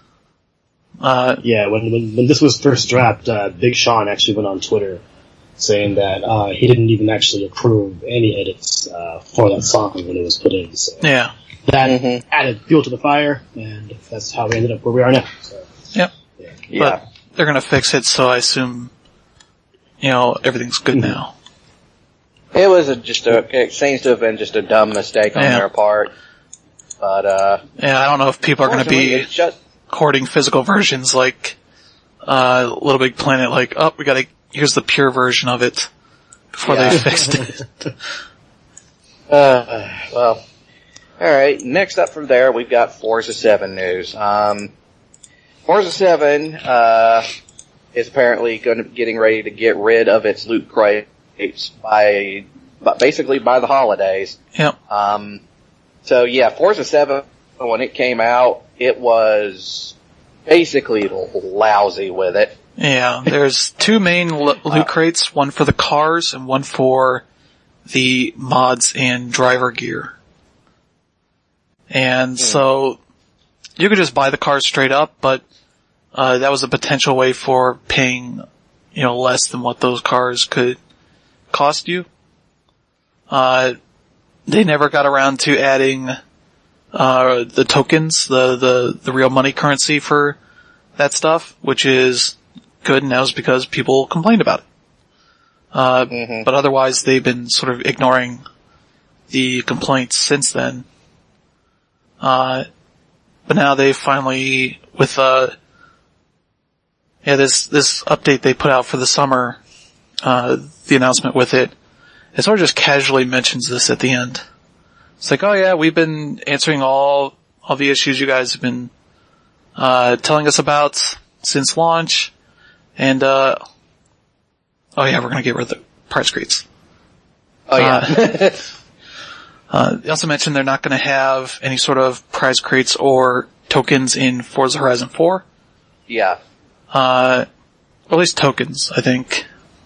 Uh, yeah, when, when, when this was first dropped, uh, Big Sean actually went on Twitter saying that, uh, he didn't even actually approve any edits, uh, for that song when it was put in, so. Yeah. That mm-hmm. added fuel to the fire, and that's how we ended up where we are now, so. Yep. Yeah. yeah. But they're gonna fix it, so I assume, you know, everything's good mm-hmm. now. It was a, just a, it seems to have been just a dumb mistake on yeah. their part. But, uh. Yeah, I don't know if people are gonna be just, hoarding physical versions like, uh, Little Big Planet, like, oh, we gotta, here's the pure version of it before yeah. they fixed it. uh, well. Alright, next up from there, we've got Forza seven news. Um, Forza seven, uh, is apparently going to be getting ready to get rid of its loot crates by, but basically by the holidays. Yep. Um, so yeah, Forza seven, when it came out, it was basically lousy with it. Yeah, there's two main lo- loot crates, one for the cars and one for the mods and driver gear. And mm. so, you could just buy the cars straight up, but, uh, that was a potential way for paying, you know, less than what those cars could cost you. Uh, they never got around to adding, uh, the tokens, the, the, the real money currency for that stuff, which is good, and that was because people complained about it. Uh, mm-hmm. but otherwise they've been sort of ignoring the complaints since then. Uh, but now they finally, with, uh, yeah, this, this update they put out for the summer, uh, the announcement with it, it sort of just casually mentions this at the end. It's like, oh yeah, we've been answering all, all the issues you guys have been, uh, telling us about since launch, and, uh, oh yeah, we're gonna get rid of the price crates. Oh yeah. Uh, uh, they also mentioned they're not gonna have any sort of prize crates or tokens in Forza Horizon four. Yeah. Uh, or at least tokens, I think.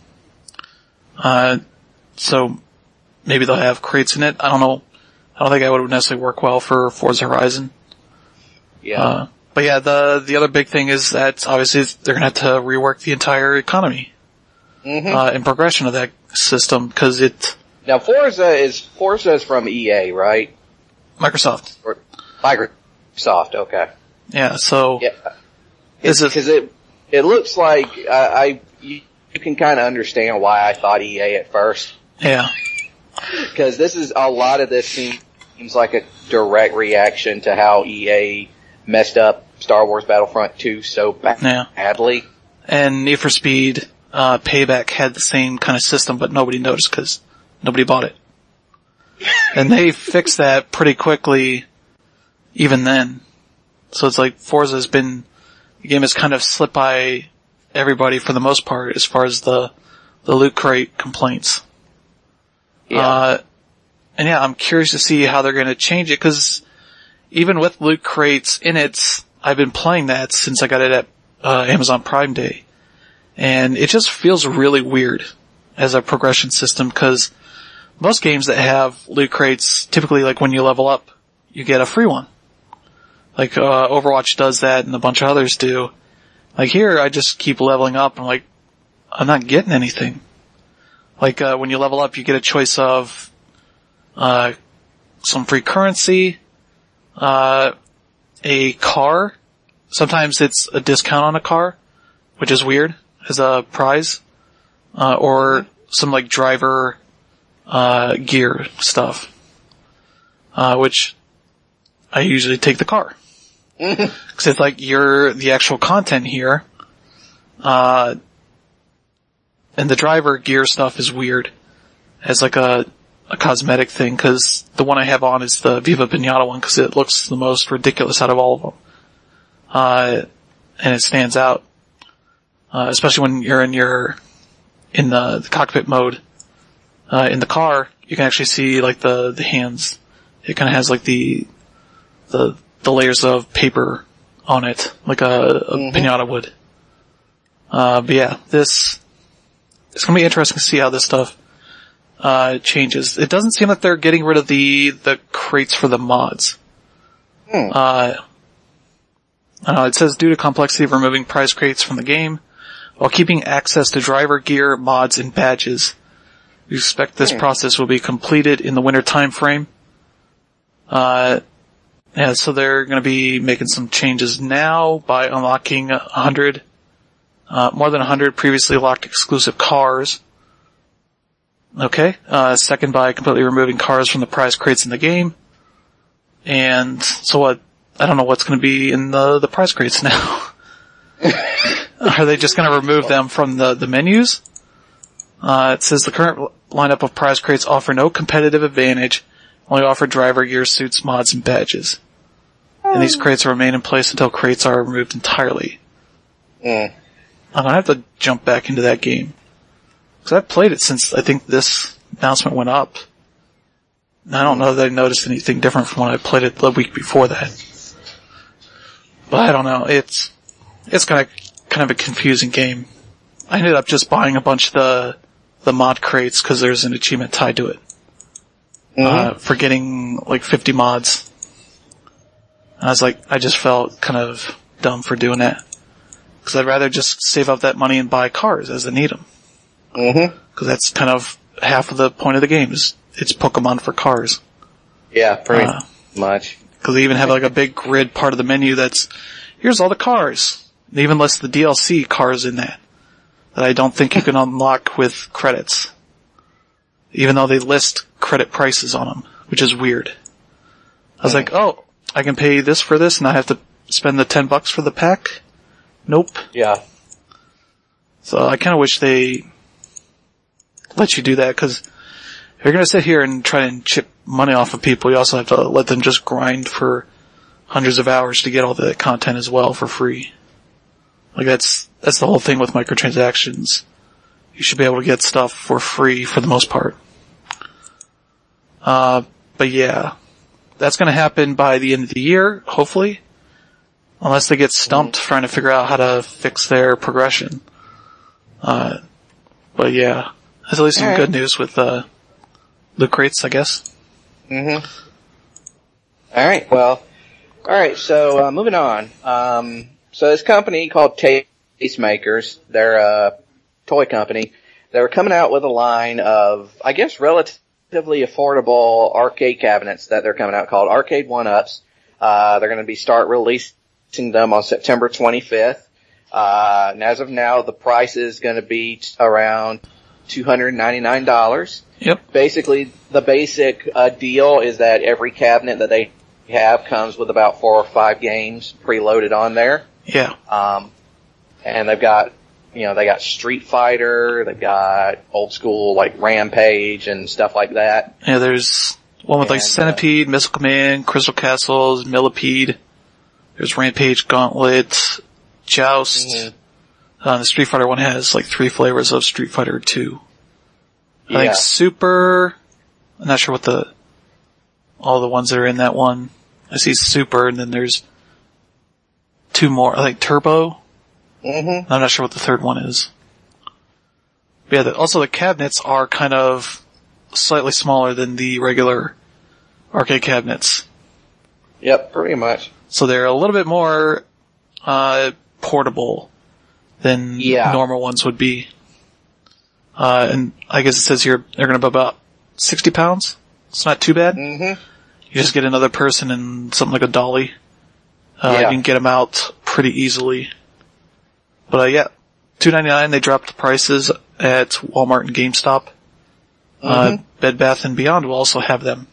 Uh, so maybe they'll have crates in it. I don't know. I don't think that would necessarily work well for Forza Horizon. Yeah. Uh, but yeah, the, the other big thing is that obviously they're gonna have to rework the entire economy, mm-hmm. uh, and progression of that system, cause it... Now Forza is, Forza is from E A, right? Microsoft. Or Microsoft, okay. Yeah, so... Yeah. Is it... Cause it, it looks like, uh, I, you, you can kinda understand why I thought E A at first. Yeah. Cause this is, a lot of this seems, seems like a direct reaction to how E A messed up Star Wars Battlefront two so ba- yeah. badly. And Need for Speed, uh, Payback had the same kind of system, but nobody noticed because nobody bought it. And they fixed that pretty quickly, even then. So it's like Forza's been, the game has kind of slipped by everybody for the most part as far as the, the loot crate complaints. Yeah. Uh, and yeah, I'm curious to see how they're gonna change it, cause even with loot crates in it, I've been playing that since I got it at, uh, Amazon Prime Day. And it just feels really weird as a progression system, cause most games that have loot crates, typically like when you level up, you get a free one. Like, uh, Overwatch does that and a bunch of others do. Like here, I just keep leveling up, I'm like, I'm not getting anything. Like, uh, when you level up, you get a choice of, uh, some free currency, uh, a car. Sometimes it's a discount on a car, which is weird, as a prize. Uh, or some like driver, uh, gear stuff. Uh, which I usually take the car. Cause it's like you're the actual content here. Uh, and the driver gear stuff is weird as like a, a cosmetic thing, cause the one I have on is the Viva Pinata one, cause it looks the most ridiculous out of all of them. Uh, and it stands out. Uh, especially when you're in your, in the, the cockpit mode. Uh, in the car, you can actually see like the, the hands. It kinda has like the, the, the layers of paper on it, like a, a mm-hmm. pinata would. Uh, but yeah, this, it's gonna be interesting to see how this stuff, uh, changes. It doesn't seem like they're getting rid of the, the crates for the mods. Hmm. Uh, I don't know, it says due to complexity of removing prize crates from the game, while keeping access to driver gear, mods, and badges. We expect this hmm. process will be completed in the winter time frame. Uh, yeah, so they're gonna be making some changes now by unlocking a hundred, uh, more than a hundred previously locked exclusive cars. Okay, uh, second by completely removing cars from the prize crates in the game. And, so what, I don't know what's gonna be in the, the prize crates now. Are they just gonna remove them from the, the menus? Uh, it says the current lineup of prize crates offer no competitive advantage, only offer driver gear, suits, mods, and badges. And these crates will remain in place until crates are removed entirely. Mm. I'm gonna have to jump back into that game. Cause I've played it since I think this announcement went up. And I don't know that I noticed anything different from when I played it the week before that. But I don't know, it's, it's kind of, kind of a confusing game. I ended up just buying a bunch of the, the mod crates cause there's an achievement tied to it. Mm-hmm. Uh, for getting like fifty mods. And I was like, I just felt kind of dumb for doing that. Cause I'd rather just save up that money and buy cars as I need them. Mm-hmm. Cause that's kind of half of the point of the game is it's Pokemon for cars. Yeah, pretty uh, much. Cause they even have like a big grid part of the menu that's, here's all the cars. They even list the D L C cars in that. That I don't think you can unlock with credits. Even though they list credit prices on them, which is weird. I was mm. like, oh, I can pay this for this and I have to spend the ten bucks for the pack? Nope. Yeah. So I kinda wish they let you do that, cause if you're gonna sit here and try and chip money off of people, you also have to let them just grind for hundreds of hours to get all the content as well for free. Like that's, that's the whole thing with microtransactions. You should be able to get stuff for free for the most part. Uh, but yeah, that's gonna happen by the end of the year, hopefully. Unless they get stumped mm-hmm. trying to figure out how to fix their progression. Uh, but yeah, there's at least some all good right. news with, uh, loot crates, I guess. Mm-hmm. Alright, well, alright, so, uh, moving on. Um, so this company called Tastemakers, they're a toy company. They were coming out with a line of, I guess, relatively affordable arcade cabinets that they're coming out called Arcade one-Ups. Uh, they're gonna be start releasing them on September twenty-fifth. Uh, and as of now, the price is going to be t- around two hundred ninety-nine dollars. Yep. Basically, the basic uh, deal is that every cabinet that they have comes with about four or five games preloaded on there. Yeah. Um, and they've got, you know, they got Street Fighter, they've got old school like Rampage and stuff like that. Yeah, there's one with and, like Centipede, uh, Missile Command, Crystal Castles, Millipede. There's Rampage, Gauntlet, Joust. Mm-hmm. Uh, the Street Fighter one has like three flavors of Street Fighter two. I yeah. think Super, I'm not sure what the, all the ones that are in that one. I see Super and then there's two more, I think Turbo. Mm-hmm. I'm not sure what the third one is. But yeah, the, also the cabinets are kind of slightly smaller than the regular arcade cabinets. Yep, pretty much. So they're a little bit more, uh, portable than yeah. normal ones would be. Uh, and I guess it says here they're gonna be about sixty pounds. It's not too bad. Mm-hmm. You just get another person and something like a dolly. Uh, yeah. you can get them out pretty easily. But, uh, yeah, two ninety-nine, they dropped the prices at Walmart and GameStop. Mm-hmm. Uh, Bed Bath and Beyond will also have them.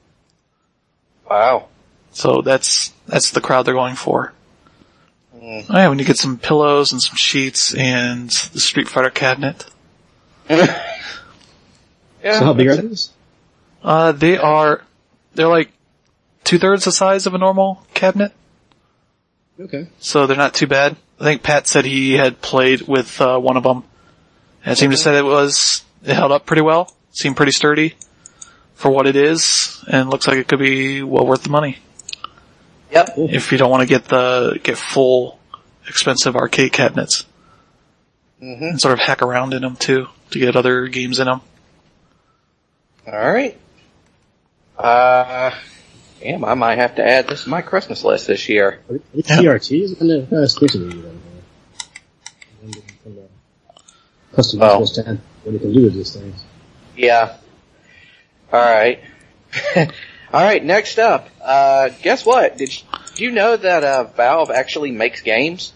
Wow. So that's, that's the crowd they're going for. Mm. Oh yeah, when you get some pillows and some sheets and the Street Fighter cabinet. yeah. So how big are these? Uh, they are, they're like two thirds the size of a normal cabinet. Okay. So they're not too bad. I think Pat said he had played with, uh, one of them. And it seemed to say it was, it held up pretty well. Seemed pretty sturdy for what it is. And looks like it could be well worth the money. Yep. If you don't want to get the, get full expensive arcade cabinets. Mm-hmm. And sort of hack around in them too, to get other games in them. Alright. Uh, damn, I might have to add this to my Christmas list this year. It's C R T, is it? No, exclusively. Custom well, ten. What you can do with these things. Yeah. Alright. Alright, next up. Uh, guess what? Did you, did you know that, uh, Valve actually makes games?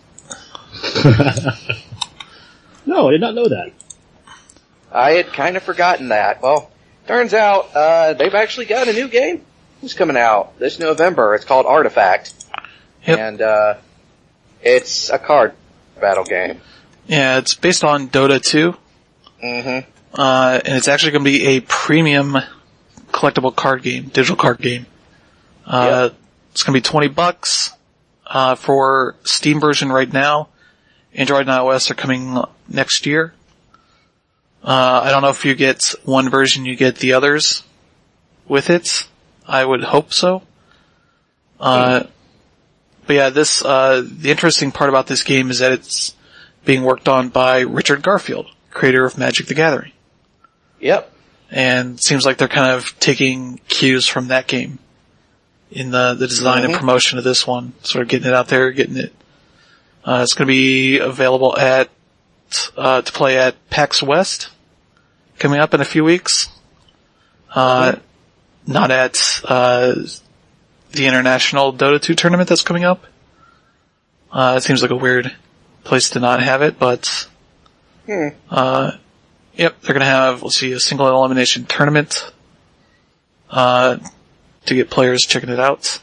No, I did not know that. I had kind of forgotten that. Well, turns out, uh, they've actually got a new game. It's coming out this November. It's called Artifact. Yep. And, uh, it's a card battle game. Yeah, it's based on Dota two. Mm-hmm. Uh, and it's actually going to be a premium collectible card game, digital card game. Uh, yep. It's going to be twenty bucks, uh, for Steam version right now. Android and iOS are coming next year. Uh, I don't know if you get one version, you get the others with it. I would hope so. Uh, mm. but yeah, this, uh, the interesting part about this game is that it's being worked on by Richard Garfield, creator of Magic the Gathering. Yep. And it seems like they're kind of taking cues from that game in the, the design mm-hmm. and promotion of this one, sort of getting it out there, getting it. Uh, it's going to be available at, uh, to play at PAX West coming up in a few weeks. Uh, mm-hmm. not at, uh, the International Dota two tournament that's coming up. Uh, it seems like a weird place to not have it, but, hmm. uh, yep, they're gonna have, let's see, a single elimination tournament, uh, to get players checking it out.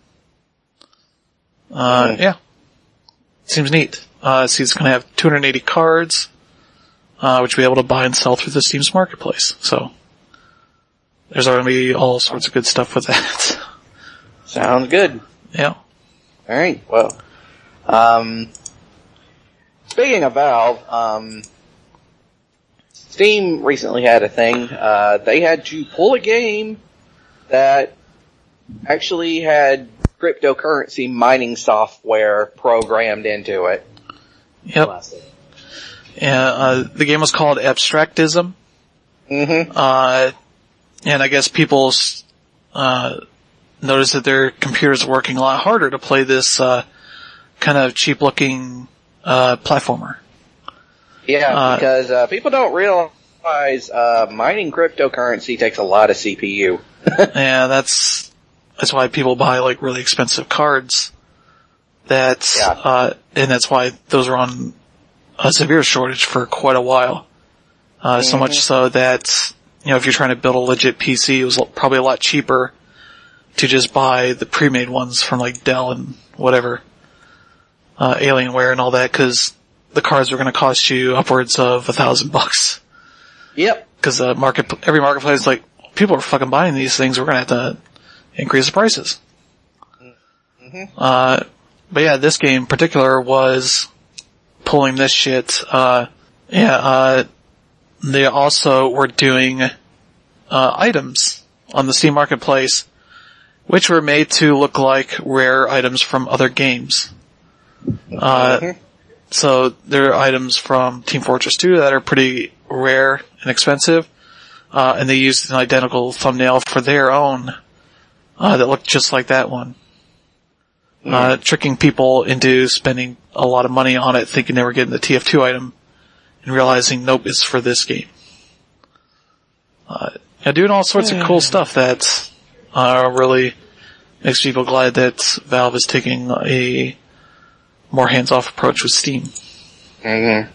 Uh, mm. yeah. Seems neat. Uh, see, it's gonna have two hundred eighty cards, uh, which you'll be able to buy and sell through the Steam's marketplace. So, there's gonna be all sorts of good stuff with that. Sounds good. Yeah. Alright, well. Um, speaking of Valve, um, Steam recently had a thing. Uh, they had to pull a game that actually had cryptocurrency mining software programmed into it. Yep. Classic. Yeah, uh, the game was called Abstractism. Mm-hmm. Uh, and I guess people, uh, noticed that their computers were working a lot harder to play this, uh, kind of cheap looking, uh, platformer. Yeah, Uh, because, uh, people don't realize, uh, mining cryptocurrency takes a lot of C P U. Yeah, that's, that's why people buy like really expensive cards. That's, Yeah. uh, and that's why those are on a severe shortage for quite a while. Uh, so much so that, you know, if you're trying to build a legit P C, it was probably a lot cheaper to just buy the pre-made ones from like Dell and whatever, uh, Alienware and all that, cause the cards were gonna cost you upwards of a thousand bucks. Yep. Cause the market, every marketplace is like, people are fucking buying these things, we're gonna have to increase the prices. Mm-hmm. Uh, but yeah, this game in particular was pulling this shit, uh, yeah, uh, they also were doing, uh, items on the Steam Marketplace, which were made to look like rare items from other games. Uh, Mm-hmm. so there are items from Team Fortress two that are pretty rare and expensive, uh, and they used an identical thumbnail for their own, uh, that looked just like that one. Uh, tricking people into spending a lot of money on it, thinking they were getting the T F two item, and realizing, nope, it's for this game. Uh, yeah, doing all sorts of cool stuff that, uh, really makes people glad that Valve is taking a more hands-off approach with Steam. Mm-hmm.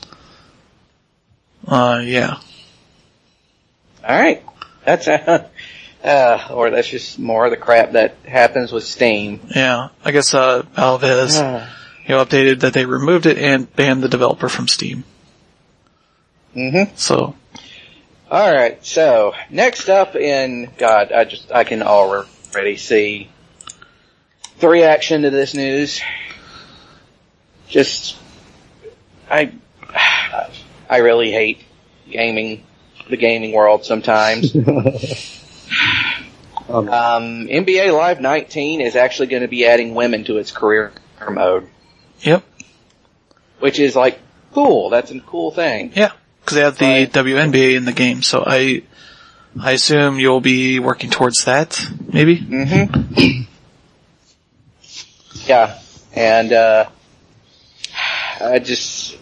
Uh, yeah. Alright. That's, uh, uh, or that's just more of the crap that happens with Steam. Yeah. I guess, uh, Valve has, you know, updated that they removed it and banned the developer from Steam. Mm-hmm. So. Alright, so, next up in, God, I just, I can already see the reaction to this news. Just, I, I really hate gaming, the gaming world sometimes. um, um, N B A Live nineteen is actually going to be adding women to its career mode. Yep. Which is like, cool, that's a cool thing. Yeah. Cause they have the Right. W N B A in the game, so I, I assume you'll be working towards that, maybe? Mm-hmm. Yeah, and, uh, I just,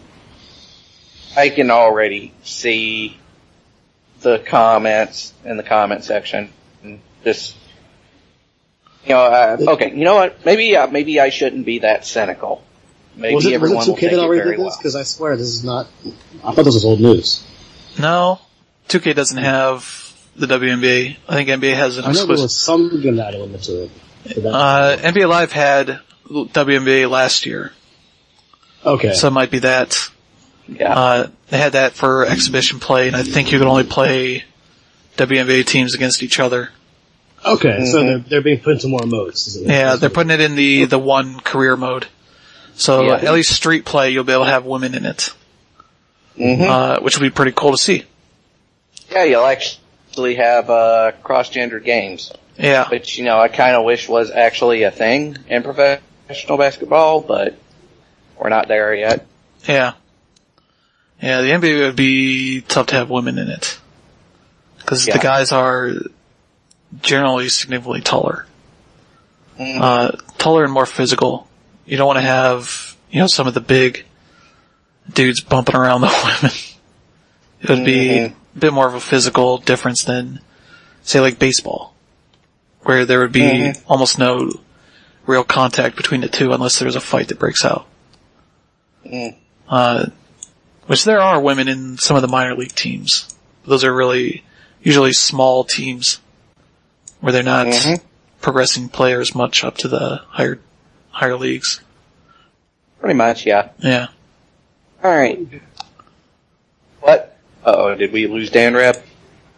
I can already see the comments in the comment section. And just, you know, uh, okay, you know what? Maybe, uh, maybe I shouldn't be that cynical. Maybe was it, everyone was it will two K take that it already very did this? well. Because I swear this is not. I thought this was old news. No. two K doesn't have the W N B A. I think N B A has an I know there exclusive. was some game that element to it. to that. Uh, N B A Live had W N B A last year, okay. so it might be that. Yeah. Uh, they had that for exhibition play, and I think you could only play W N B A teams against each other. okay, Mm-hmm. so they're, they're being put into more modes. Is it? Yeah, they're putting it in the, the one career mode. So Yeah. at least street play, you'll be able to have women in it, Mm-hmm. uh, which will be pretty cool to see. Yeah, you'll actually have, uh, cross-gender games. Yeah. Which, you know, I kind of wish was actually a thing in professional basketball, but we're not there yet. Yeah. Yeah, the N B A would be tough to have women in it. Cause Yeah. the guys are generally significantly taller. Mm. Uh, taller and more physical. You don't want to have, you know, some of the big dudes bumping around the women. It would be Mhm. a bit more of a physical difference than, say, like baseball, where there would be Mhm. almost no real contact between the two unless there's a fight that breaks out. Mm. Uh, which there are women in some of the minor league teams. Those are really usually small teams where they're not Mhm. progressing players much up to the higher higher leagues. Pretty much, yeah. Yeah. Alright. What? Uh-oh, did we lose Dan Rep?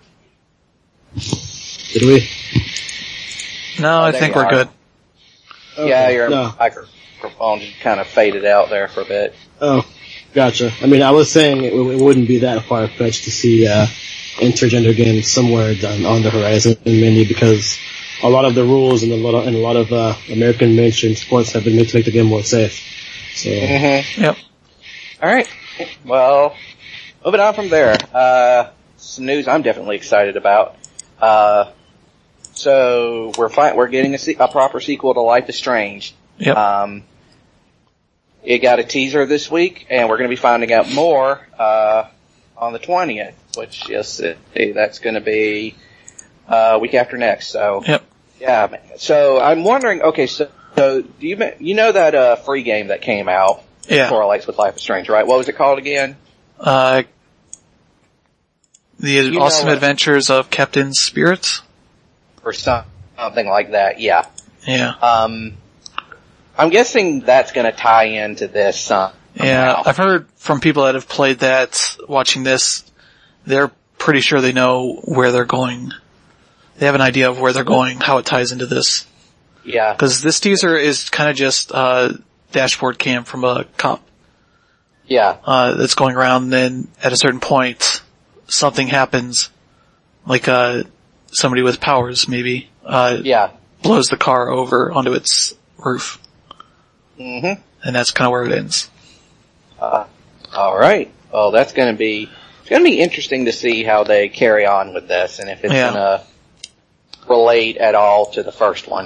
Did we? No, Oh, I there think you we're are. good. Okay. Yeah, your No. microphone kind of faded out there for a bit. Oh, gotcha. I mean, I was saying it, it wouldn't be that far-fetched to see uh, intergender games somewhere down on the horizon, mainly because a lot of the rules and a lot of, and a lot of uh, American mainstream sports have been made to make the game more safe. So, Mm-hmm. Yep. All right. Well, moving on from there. Uh, some news I'm definitely excited about. Uh, so we're fi- we're getting a, se- a proper sequel to Life is Strange. Yep. Um, it got a teaser this week, and we're going to be finding out more uh, on the twentieth, which is it, that's going to be uh, week after next. So, Yep. yeah. Man. So I'm wondering. Okay, so, so do you you know that uh, free game that came out? Yeah. Correlates with Life is Strange, right? What was it called again? Uh, the You Awesome know what- Adventures of Captain Spirit? Or some, something like that, yeah. Yeah. Um, I'm guessing that's gonna tie into this somehow. Yeah, I've heard from people that have played that, watching this, they're pretty sure they know where they're going. They have an idea of where they're going, how it ties into this. Yeah. Because this teaser is kind of just uh dashboard cam from a cop Yeah. uh that's going around, and then at a certain point, something happens, like uh somebody with powers, maybe, uh Yeah. blows the car over onto its roof. Mm-hmm. And that's kind of where it ends. Uh, alright. Well, that's gonna be, it's gonna be interesting to see how they carry on with this, and if it's Yeah. gonna relate at all to the first one.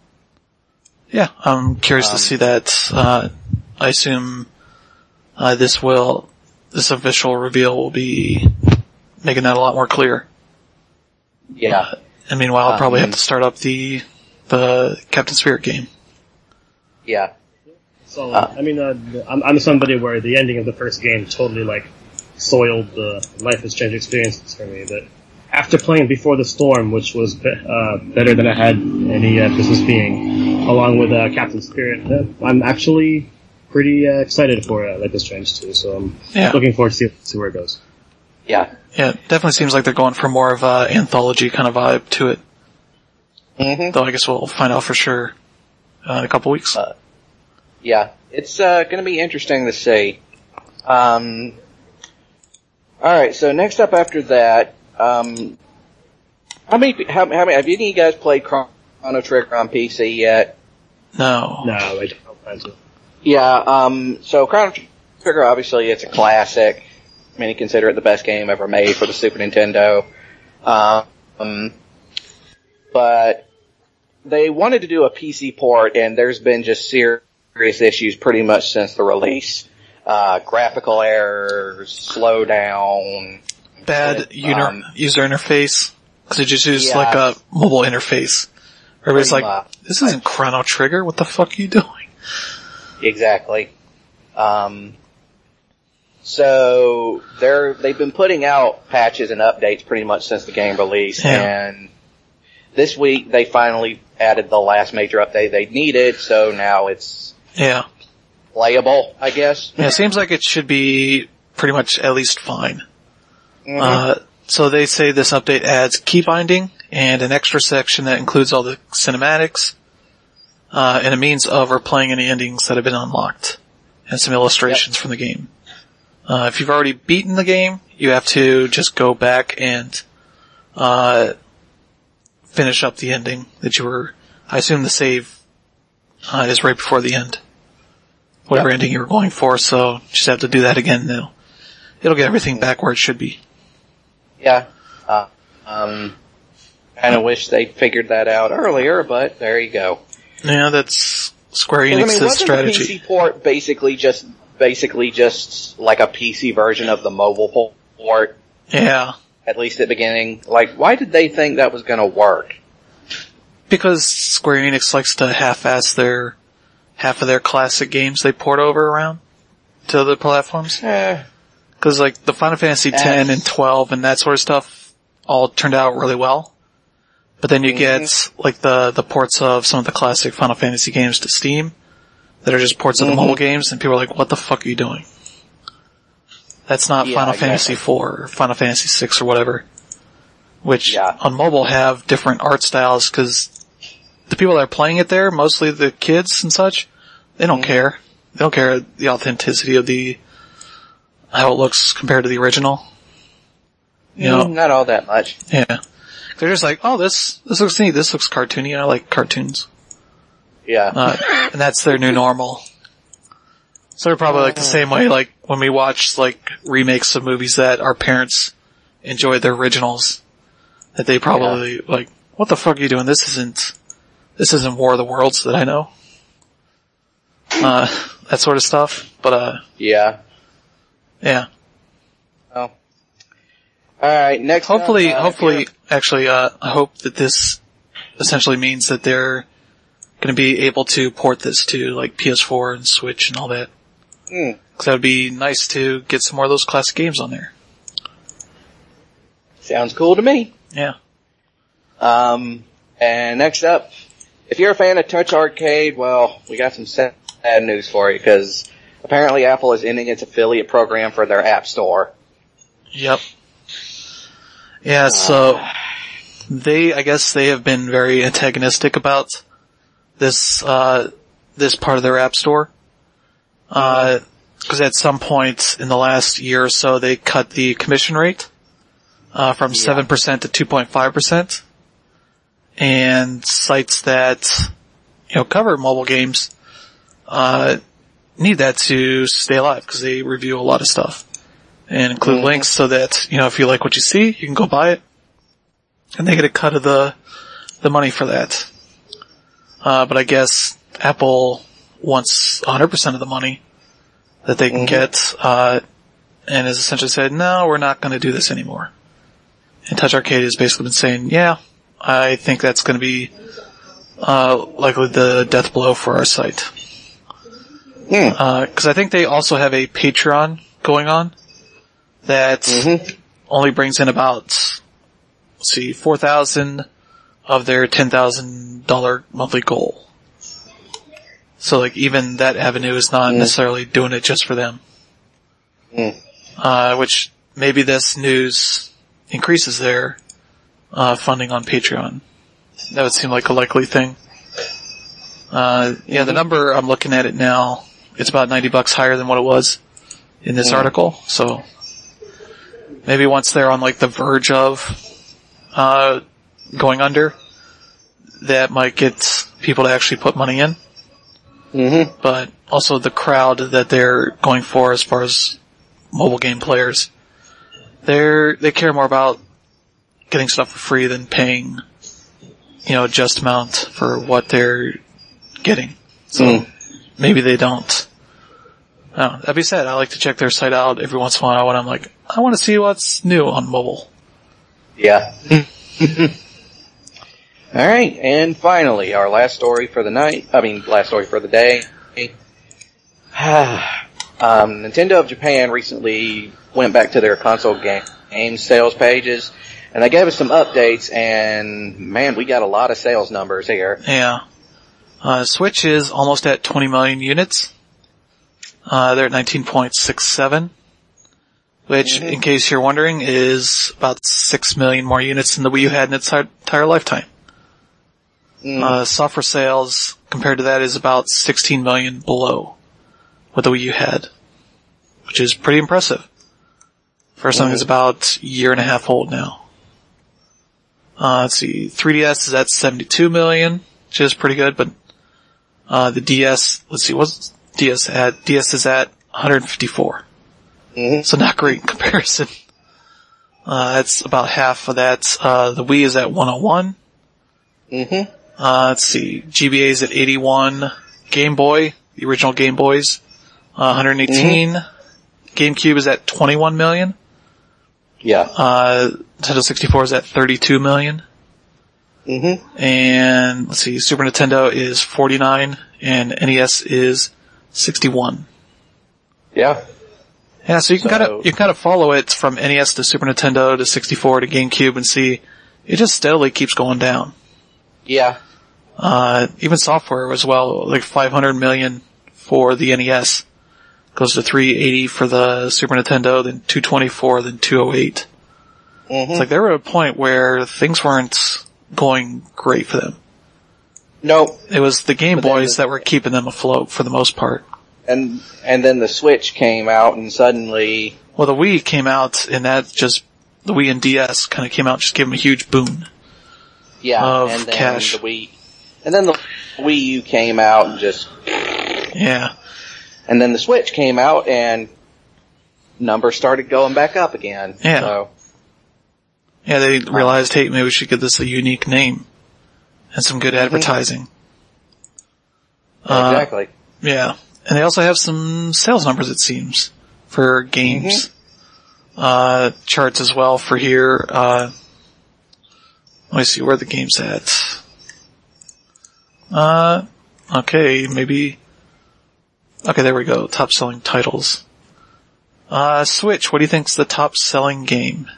Yeah, I'm curious Um, to see that. Uh, I assume uh, this will, this official reveal will be making that a lot more clear. Yeah. And meanwhile, I'll probably Um, have to start up the the Captain Spirit game. Yeah. so Uh. I mean, uh, I'm, I'm somebody where the ending of the first game totally like soiled the Life is Strange experience for me. But after playing Before the Storm, which was be- uh, better than I had any uh, business being, along with uh, Captain Spirit, uh, I'm actually pretty uh, excited for uh, Life is Strange too. So I'm Yeah. looking forward to see, see where it goes. Yeah. Yeah, it definitely seems like they're going for more of a anthology kind of vibe to it. Mm-hmm. Though I guess we'll find out for sure uh, in a couple weeks. Uh, Yeah. It's, uh, gonna be interesting to see. Um, alright, so next up after that, um, how many, how, how many, have any of you guys played Chrono Trigger on P C yet? no. No, I don't plan to. Yeah, um, so Chrono Trigger, obviously, it's a classic. Many consider it the best game ever made for the Super Nintendo. Um, but they wanted to do a P C port, and there's been just serious issues pretty much since the release. Uh, graphical errors, slowdown. Bad user, um, user interface. Because it just used Yeah. like a mobile interface. Everybody's Pretty like, much. this isn't Chrono Trigger, what the fuck are you doing? Exactly. Um, so they're they've been putting out patches and updates pretty much since the game release, Yeah. and this week they finally added the last major update they needed. So now it's Yeah. playable, I guess. Yeah, it seems like it should be pretty much at least fine. Mhm. Uh, so they say this update adds key binding and an extra section that includes all the cinematics, uh, and a means of replaying any endings that have been unlocked, and some illustrations Yep. from the game. Uh, if you've already beaten the game, you have to just go back and, uh, finish up the ending that you were, I assume the save, uh, is right before the end. Whatever Yep. ending you were going for, so just have to do that again now. It'll get everything back where it should be. Yeah. Uh, um, kind of wish they'd figured that out earlier, but there you go. Yeah, that's Square 'Cause, I Enix's mean, wasn't strategy. the P C port basically just basically just like a P C version of the mobile port? Yeah. At least at the beginning. Like, why did they think that was gonna work? Because Square Enix likes to half-ass their, half of their classic games they port over around to other platforms. Eh, Cause like the Final Fantasy X That's- and twelve and that sort of stuff all turned out really well. But then you Mhm. get like the, the ports of some of the classic Final Fantasy games to Steam that are just ports of the Mhm. mobile games, and people are like, what the fuck are you doing? That's not Yeah, Final exactly. Fantasy four or Final Fantasy six or whatever. Which Yeah. on mobile have different art styles, cause the people that are playing it there, mostly the kids and such, they don't mm-hmm. care. They don't care the authenticity of the, how it looks compared to the original. You know? Mm, not all that much. Yeah. They're just like, oh, this, this looks neat, this looks cartoony, I like cartoons. Yeah. Uh, and that's their new normal. So they're probably like the same way, like, when we watch, like, remakes of movies that our parents enjoyed their originals, that they probably, yeah. like, what the fuck are you doing? This isn't, this isn't War of the Worlds that I know. Uh, that sort of stuff. But, uh. Yeah. Yeah. Oh. Alright, next Hopefully, up, uh, hopefully, yeah. actually, uh, I hope that this essentially means that they're gonna be able to port this to, like, P S four and Switch and all that. Mm. Cause that would be nice to get some more of those classic games on there. Sounds cool to me. Yeah. Um, and next up, if you're a fan of Touch Arcade, well, we got some sad news for you, because apparently Apple is ending its affiliate program for their App Store. Yep. Yeah, so, they, I guess they have been very antagonistic about this, uh, this part of their App Store. Uh, cause at some point in the last year or so, they cut the commission rate, uh, from yeah. seven percent to two point five percent. And sites that, you know, cover mobile games, uh, need that to stay alive, cause they review a lot of stuff. And include mm-hmm. links so that, you know, if you like what you see, you can go buy it. And they get a cut of the, the money for that. Uh, but I guess Apple wants one hundred percent of the money that they can mm-hmm. get, uh, and has essentially said, no, we're not gonna do this anymore. And Touch Arcade has basically been saying, yeah, I think that's gonna be, uh, likely the death blow for our site. Mm. Uh, cause I think they also have a Patreon going on that mm-hmm. only brings in about, let's see, four thousand of their ten thousand dollars monthly goal. So like even that avenue is not mm. necessarily doing it just for them. Mm. Uh, which maybe this news increases their, uh, funding on Patreon. That would seem like a likely thing. Uh, yeah, the number, I'm looking at it now, it's about ninety bucks higher than what it was in this mm. article, so maybe once they're on like the verge of, uh, going under, that might get people to actually put money in. Mm-hmm. But also the crowd that they're going for as far as mobile game players, they're, they care more about getting stuff for free than paying, you know, a just amount for what they're getting. So mm. maybe they don't. Oh, that being said, I like to check their site out every once in a while when I'm like, I want to see what's new on mobile. Yeah. Alright, and finally, our last story for the night, I mean, last story for the day. um, Nintendo of Japan recently went back to their console game, game sales pages, and they gave us some updates, and man, we got a lot of sales numbers here. Yeah. Uh, Switch is almost at twenty million units. Uh, they're at nineteen point six seven, which, mm-hmm. in case you're wondering, is about six million more units than the Wii U had in its entire lifetime. Mm. Uh, software sales compared to that is about sixteen million below what the Wii U had, which is pretty impressive. First one mm. is about a year and a half old now. Uh, let's see, three D S is at seventy-two million, which is pretty good, but, uh, the D S, let's see, what's D S at? D S is at one hundred fifty-four. Mm-hmm. So not great in comparison. Uh, that's about half of that. Uh, the Wii is at one oh one. Mm-hmm. Uh, let's see, G B A is at eighty-one. Game Boy, the original Game Boys, uh, one hundred eighteen. Mm-hmm. GameCube is at twenty-one million. Yeah. Uh, Nintendo sixty-four is at thirty-two million. Mm-hmm. And let's see, Super Nintendo is forty-nine, and N E S is sixty-one. Yeah. Yeah, so you can so, kind of, you can kind of follow it from N E S to Super Nintendo to sixty-four to GameCube and see it just steadily keeps going down. Yeah. Uh, even software as well, like five hundred million for the N E S. Goes to three eighty for the Super Nintendo, then two twenty-four, then two oh eight. Mm-hmm. It's like they were at a point where things weren't going great for them. Nope. It was the Game But then Boys the- that were keeping them afloat for the most part. And, and then the Switch came out and suddenly, Well, the Wii came out and that just, the Wii and D S kind of came out and just gave them a huge boon. yeah, Of and then cash. the Wii, and then the Wii U came out and just, Yeah. and then the Switch came out and numbers started going back up again. Yeah. So, Yeah, they realized, hey, maybe we should give this a unique name and some good advertising. Uh, exactly. Yeah. And they also have some sales numbers, it seems, for games. Uh, charts as well for here. Uh, let me see where the game's at. Uh, okay, maybe. Okay, there we go. Top selling titles. Uh, Switch, what do you think's the top selling game?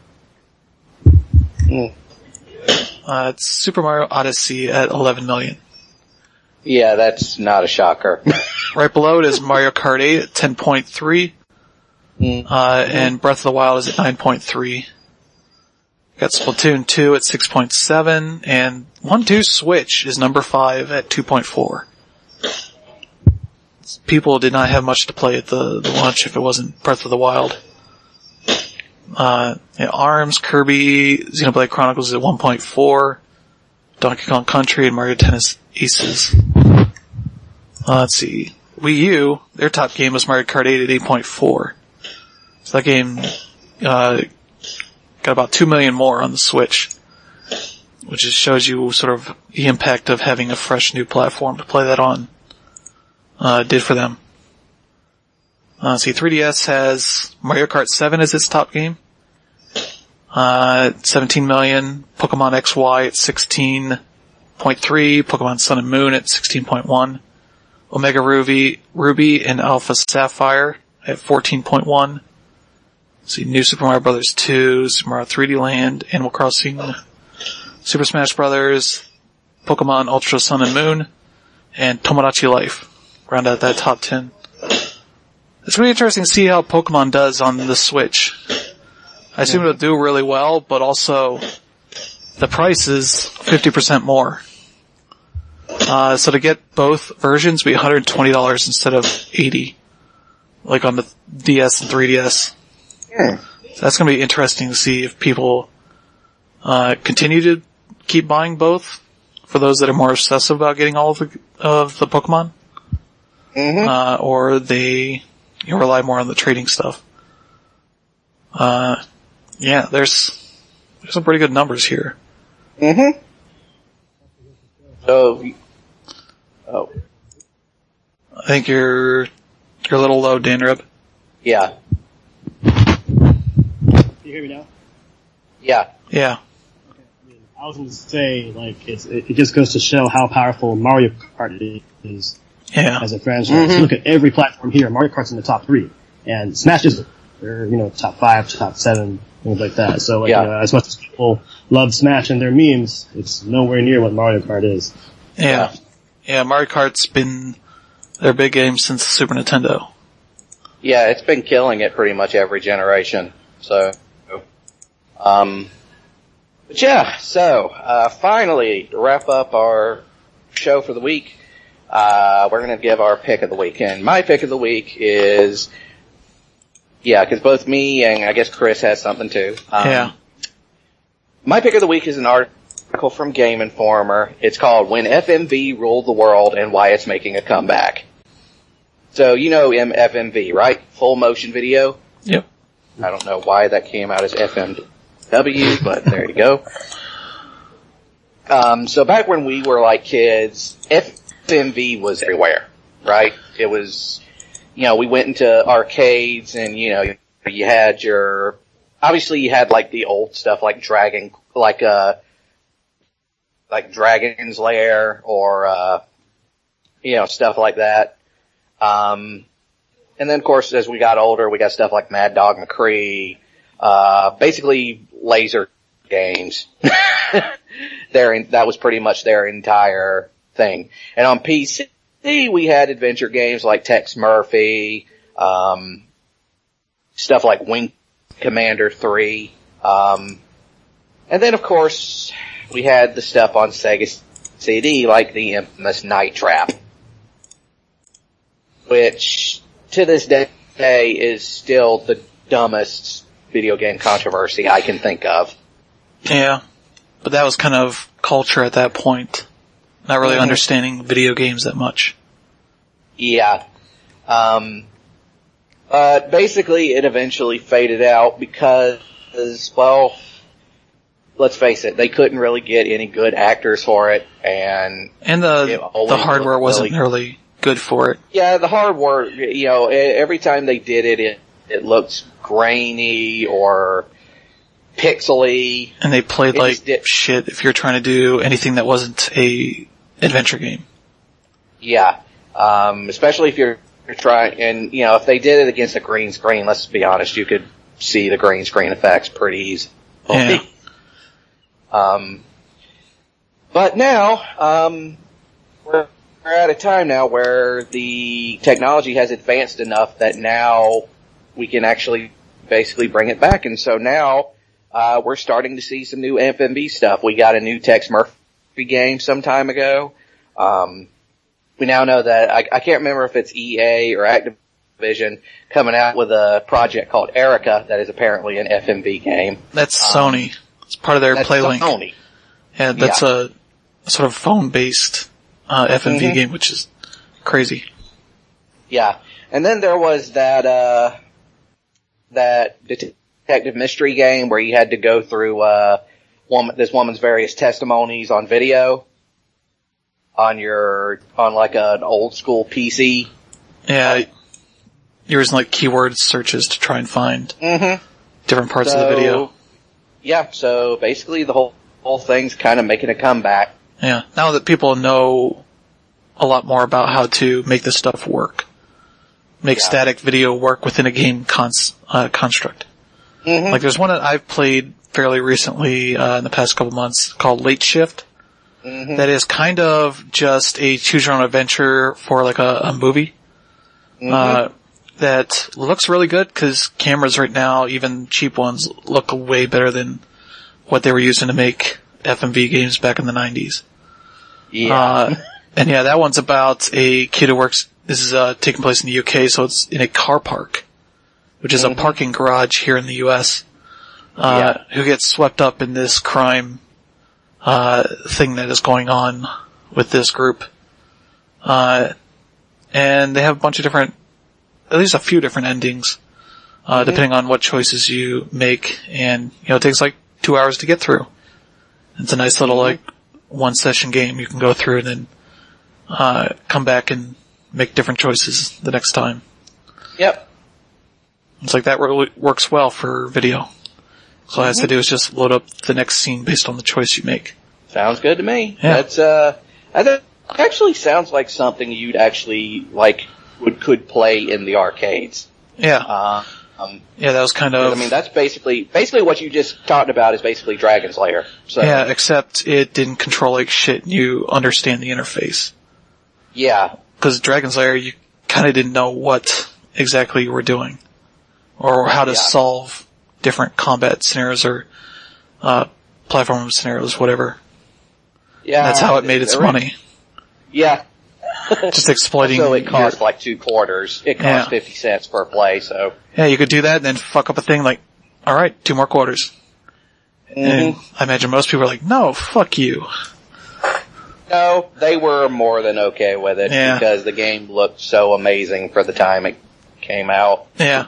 Mm. Uh, it's Super Mario Odyssey at eleven million. Yeah, that's not a shocker. Right below it is Mario Kart eight at ten point three. Mm. Uh, and Breath of the Wild is at nine point three. Got Splatoon two at six point seven, and one two Switch is number five at two point four. People did not have much to play at the, the launch if it wasn't Breath of the Wild. Uh, yeah, ARMS, Kirby, Xenoblade Chronicles is at one point four, Donkey Kong Country, and Mario Tennis Aces. Uh, let's see. Wii U, their top game was Mario Kart eight at eight point four. So that game, uh, got about two million more on the Switch, which just shows you sort of the impact of having a fresh new platform to play that on, uh, did for them. Uh, see, three D S has Mario Kart seven as its top game. Uh, seventeen million, Pokemon X Y at sixteen point three, Pokemon Sun and Moon at sixteen point one, Omega Ruby, Ruby and Alpha Sapphire at fourteen point one. See, New Super Mario Bros. two, Super Mario three D Land, Animal Crossing, Super Smash Bros., Pokemon Ultra Sun and Moon, and Tomodachi Life. Round out that top ten. It's really interesting to see how Pokemon does on the Switch. I assume it'll do really well, but also the price is fifty percent more. Uh, so to get both versions, it'd be one hundred twenty dollars instead of eighty dollars, like on the D S and three D S. Hmm. So that's going to be interesting to see if people uh, continue to keep buying both for those that are more obsessive about getting all of the, of the Pokemon, Mm-hmm. uh, or they you know, rely more on the trading stuff. Uh, yeah, there's there's some pretty good numbers here. Mm-hmm. So, oh, I think you're you're a little low, Danrib. yeah, Can you hear me now? yeah, Yeah, I was going to say, like, it's, it, it just goes to show how powerful Mario Kart is yeah, as a franchise. Mhm. Look at every platform here. Mario Kart's in the top three, and Smash is, they're, you know, top five, top seven, things like that. So, like, Yeah. you know, as much as people love Smash and their memes, it's nowhere near what Mario Kart is. yeah, yeah. Mario Kart's been their big game since the Super Nintendo. yeah. It's been killing it pretty much every generation. So, um, but yeah. So, uh, finally, to wrap up our show for the week, uh, we're gonna give our pick of the week, and my pick of the week is, yeah, because both me and I guess Chris has something too. Um, Yeah. My pick of the week is an article from Game Informer. It's called "When F M V Ruled the World and Why It's Making a Comeback." So you know F M V, right? Full motion video. Yep. I don't know why that came out as F M W, but there you go. Um, so back when we were like kids, F M V was everywhere, right? It was, you know, we went into arcades and, you know, you had your, obviously you had like the old stuff like Dragon, like, uh, like Dragon's Lair or, uh, you know, stuff like that. Um, and then of course as we got older, we got stuff like Mad Dog McCree, uh, basically laser games. their, that was pretty much their entire thing. And on P C, we had adventure games like Tex Murphy, um, stuff like Wing Commander three, um, and then of course we had the stuff on Sega C D, like the infamous Night Trap, which to this day is still the dumbest video game controversy I can think of. Yeah, but that was kind of culture at that point, not really mm-hmm. understanding video games that much. Yeah. Um, but basically it eventually faded out because, well, let's face it, they couldn't really get any good actors for it, and and the the hardware wasn't really, really good for it. Yeah, the hardware, you know, every time they did it, it it looked grainy or pixely, and they played like did, shit if you're trying to do anything that wasn't a adventure game. Yeah, um, especially if you're, you're trying, and you know, if they did it against a green screen, let's be honest, you could see the green screen effects pretty easily. Yeah. Um, but now, um, we're, we're at a time now where the technology has advanced enough that now we can actually basically bring it back. And so now, uh, we're starting to see some new F M V stuff. We got a new Tex Murphy game some time ago. Um, we now know that, I, I can't remember if it's E A or Activision coming out with a project called Erica that is apparently an F M V game. That's um, Sony. It's part of their That's PlayLink. Sony. Yeah, that's yeah. a sort of phone-based uh, F M V mm-hmm. game, which is crazy. Yeah, and then there was that uh that detective mystery game where you had to go through uh woman, this woman's various testimonies on video on your on like an old school P C. Yeah, you're using like keyword searches to try and find mm-hmm. different parts so, of the video. Yeah, so basically the whole, whole thing's kind of making a comeback. Yeah, now that people know a lot more about how to make this stuff work. Make yeah. static video work within a game cons- uh, construct. Mm-hmm. Like there's one that I've played fairly recently uh, in the past couple months called Late Shift. Mm-hmm. That is kind of just a choose your own adventure for like a, a movie. Mm-hmm. Uh, that looks really good because cameras right now, even cheap ones, look way better than what they were using to make F M V games back in the nineties. Yeah. Uh, and yeah, that one's about a kid who works, this is uh, taking place in the U K, so it's in a car park, which is mm-hmm. a parking garage here in the U S, uh, yeah. who gets swept up in this crime uh thing that is going on with this group. Uh, and they have a bunch of different, at least a few different endings, uh, mm-hmm. depending on what choices you make. And, you know, it takes like two hours to get through. It's a nice little, mm-hmm. like, one session game you can go through and then, uh, come back and make different choices the next time. Yep. It's like that really works well for video. So all I have to do is just load up the next scene based on the choice you make. Sounds good to me. Yeah. That's, uh, I think, actually sounds like something you'd actually, like, would, could play in the arcades. Yeah. Uh, um, yeah, that was kind of... I mean, that's basically, basically what you just talked about is basically Dragon Slayer. So. Yeah, except it didn't control like shit and you understand the interface. Yeah. Because Dragon Slayer, you kind of didn't know what exactly you were doing. Or how to yeah. solve different combat scenarios or, uh, platform scenarios, whatever. Yeah. And that's how it made its right. money. Yeah. Just exploiting. So it cost your... like two quarters. It cost yeah. fifty cents per play, so. Yeah, you could do that and then fuck up a thing like, alright, two more quarters. Mm-hmm. And I imagine most people are like, no, fuck you. No, they were more than okay with it yeah. because the game looked so amazing for the time it came out. Yeah.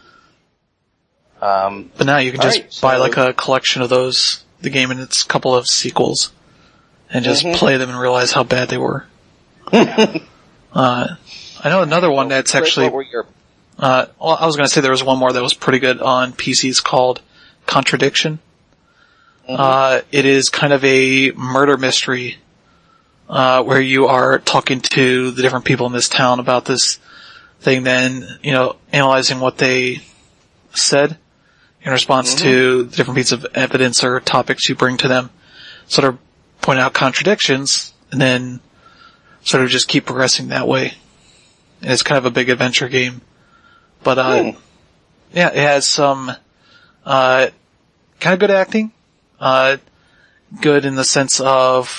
Um, but now you can just right, so... buy like a collection of those, the game and its couple of sequels, and just mm-hmm. play them and realize how bad they were. uh, I know another one that's actually, your... uh, well, I was gonna say there was one more that was pretty good on P Cs called Contradiction. Mm-hmm. Uh, it is kind of a murder mystery, uh, where you are talking to the different people in this town about this thing, then, you know, analyzing what they said in response mm-hmm. to the different pieces of evidence or topics you bring to them, sort of point out contradictions, and then sort of just keep progressing that way. And it's kind of a big adventure game. But, uh, mm. yeah, it has some, uh, kind of good acting, uh, good in the sense of,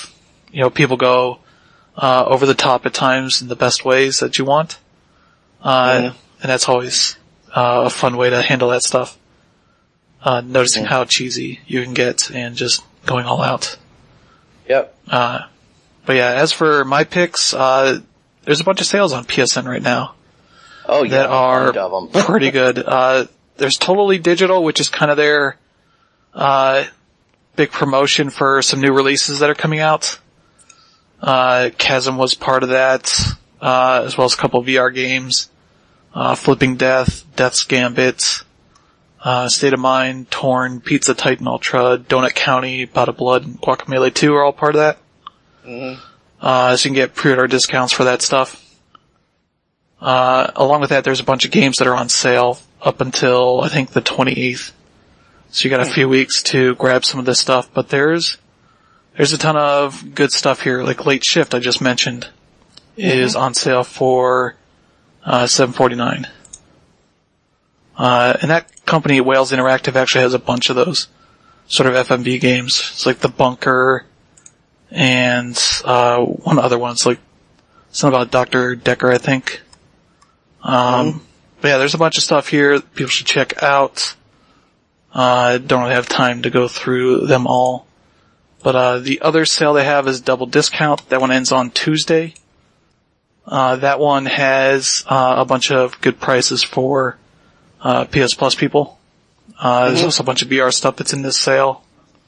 you know, people go, uh, over the top at times in the best ways that you want. Uh, mm. and that's always, uh, a fun way to handle that stuff. Uh, noticing mm. how cheesy you can get and just going all out. Yep. Uh, but yeah, as for my picks, uh, there's a bunch of sales on P S N right now. Oh yeah. That are pretty good. Uh, there's Totally Digital, which is kind of their, uh, big promotion for some new releases that are coming out. Uh, Chasm was part of that, uh, as well as a couple of V R games. Uh, Flipping Death, Death's Gambit, uh, State of Mind, Torn, Pizza Titan Ultra, Donut County, Bot of Blood, and Guacamelee two are all part of that. Mm-hmm. Uh, so you can get pre-order discounts for that stuff. Uh, along with that, there's a bunch of games that are on sale up until, I think, the twenty-eighth. So you got a few weeks to grab some of this stuff, but there's, there's a ton of good stuff here, like Late Shift I just mentioned is mm-hmm. on sale for, uh, seven forty-nine. Uh, and that company, Wales Interactive, actually has a bunch of those sort of F M V games. It's like The Bunker and, uh, one other one. It's like, something about Doctor Decker, I think. Um, mm-hmm. but yeah, there's a bunch of stuff here that people should check out. I uh, don't really have time to go through them all. But, uh, the other sale they have is Double Discount. That one ends on Tuesday. Uh, that one has, uh, a bunch of good prices for, uh, P S Plus people. Uh, mm-hmm. There's also a bunch of V R stuff that's in this sale.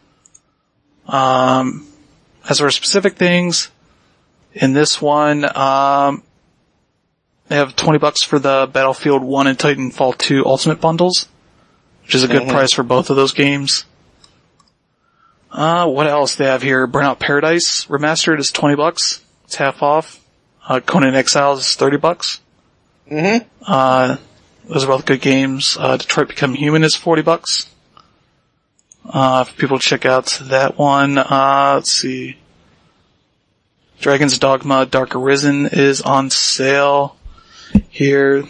Um, as for specific things, in this one, um, they have twenty bucks for the Battlefield one and Titanfall two Ultimate Bundles, which is a good mm-hmm. price for both of those games. Uh, what else they have here? Burnout Paradise Remastered is twenty bucks. It's half off. Uh, Conan Exiles is thirty bucks. Mm-hmm. Uh, those are both good games. Uh, Detroit Become Human is forty bucks. Uh, for people to check out that one. Uh, let's see. Dragon's Dogma Dark Arisen is on sale here.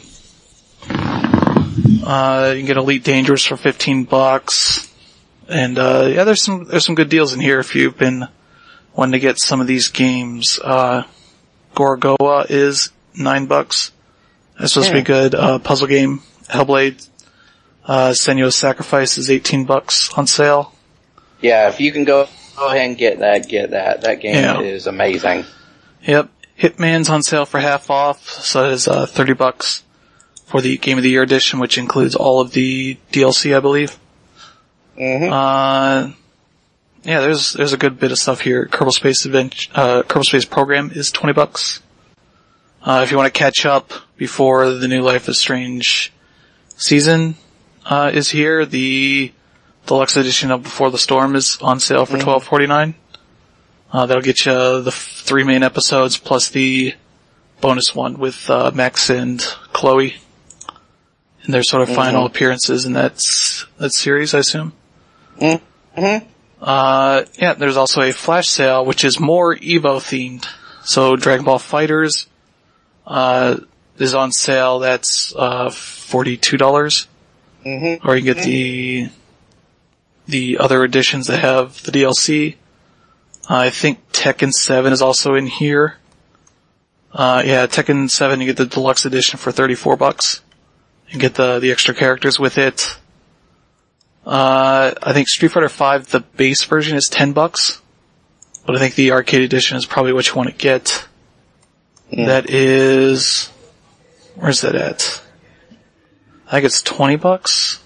Uh, you can get Elite Dangerous for fifteen bucks. And, uh, yeah, there's some, there's some good deals in here if you've been wanting to get some of these games. Uh, Gorogoa is nine bucks. That's supposed yeah. to be good. Uh, puzzle game. Hellblade, uh, Senua's Sacrifice is eighteen bucks on sale. Yeah, if you can go, go ahead and get that, get that. That game yeah. is amazing. Yep. Hitman's on sale for half off, so it is, uh, thirty bucks for the Game of the Year edition, which includes all of the D L C, I believe. Mm-hmm. Uh, yeah, there's, there's a good bit of stuff here. Kerbal Space Adventure, uh, Kerbal Space Program is twenty bucks. Uh, if you want to catch up before the new Life is Strange season, uh, is here, the deluxe edition of Before the Storm is on sale for twelve forty-nine. Uh, that'll get you the f- three main episodes plus the bonus one with, uh, Max and Chloe. And their sort of mm-hmm. final appearances in that, that series, I assume. Mm-hmm. Uh, yeah, there's also a flash sale, which is more Evo themed. So Dragon Ball FighterZ, uh, is on sale. That's, uh, forty-two dollars. Mm-hmm. Or you get the, the other editions that have the D L C. I think Tekken seven is also in here. Uh, yeah, Tekken seven, you get the deluxe edition for thirty-four bucks. You get the, the extra characters with it. Uh, I think Street Fighter five, the base version is ten bucks. But I think the arcade edition is probably what you want to get. Mm. That is, where's that at? I think it's twenty bucks.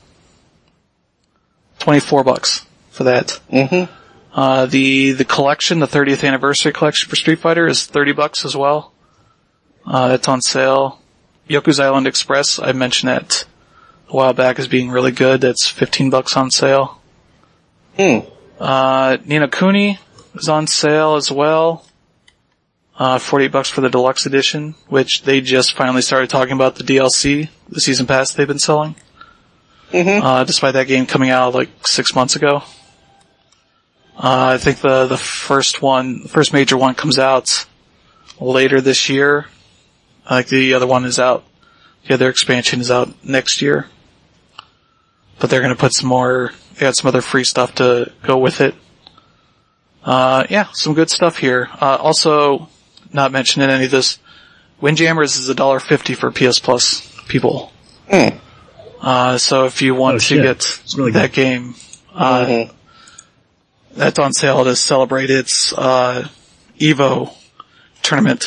twenty-four bucks for that. Mm-hmm. Uh, the, the collection, the thirtieth anniversary collection for Street Fighter is thirty bucks as well. Uh, it's on sale. Yoku's Island Express, I mentioned that a while back as being really good. That's fifteen bucks on sale. Hmm. Uh, Ni no Kuni is on sale as well. Uh, forty-eight bucks for the deluxe edition, which they just finally started talking about the D L C, the season pass they've been selling. Mm-hmm. Uh, despite that game coming out like six months ago. Uh, I think the, the first one, the first major one comes out later this year. I think the other one is out, the other expansion is out next year. But they're gonna put some more, they got some other free stuff to go with it. Uh, yeah, some good stuff here. Uh, also, not mentioned in any of this, Windjammers is a dollar fifty for P S Plus people. Mm. Uh, so if you want Oh, to shit. get really that game, uh, Mm-hmm. that's on sale to celebrate its, uh, EVO tournament.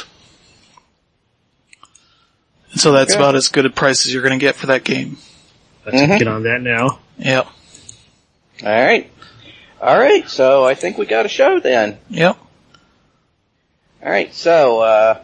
And so that's Okay. about as good a price as you're gonna get for that game. Let's Mhm. get on that now. Yep. Alright. Alright, so I think we got a show then. Yep. Alright, so, uh,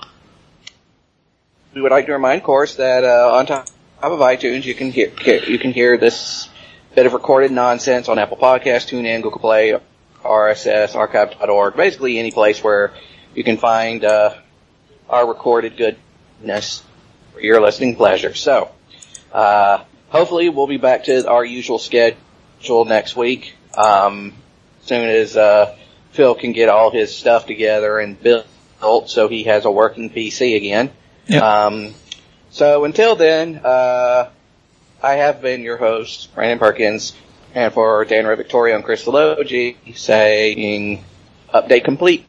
we would like to remind, of course, that, uh, on top of iTunes, you can hear, you can hear this bit of recorded nonsense on Apple Podcasts, TuneIn, Google Play, R S S, archive dot org, basically any place where you can find, uh, our recorded goodness for your listening pleasure. So, uh, hopefully we'll be back to our usual schedule next week. Um, soon as, uh, Phil can get all his stuff together and built so he has a working P C again. Yep. Um, so until then, uh, I have been your host, Brandon Perkins, and for Dan Victoria and Chris Logi saying, update complete.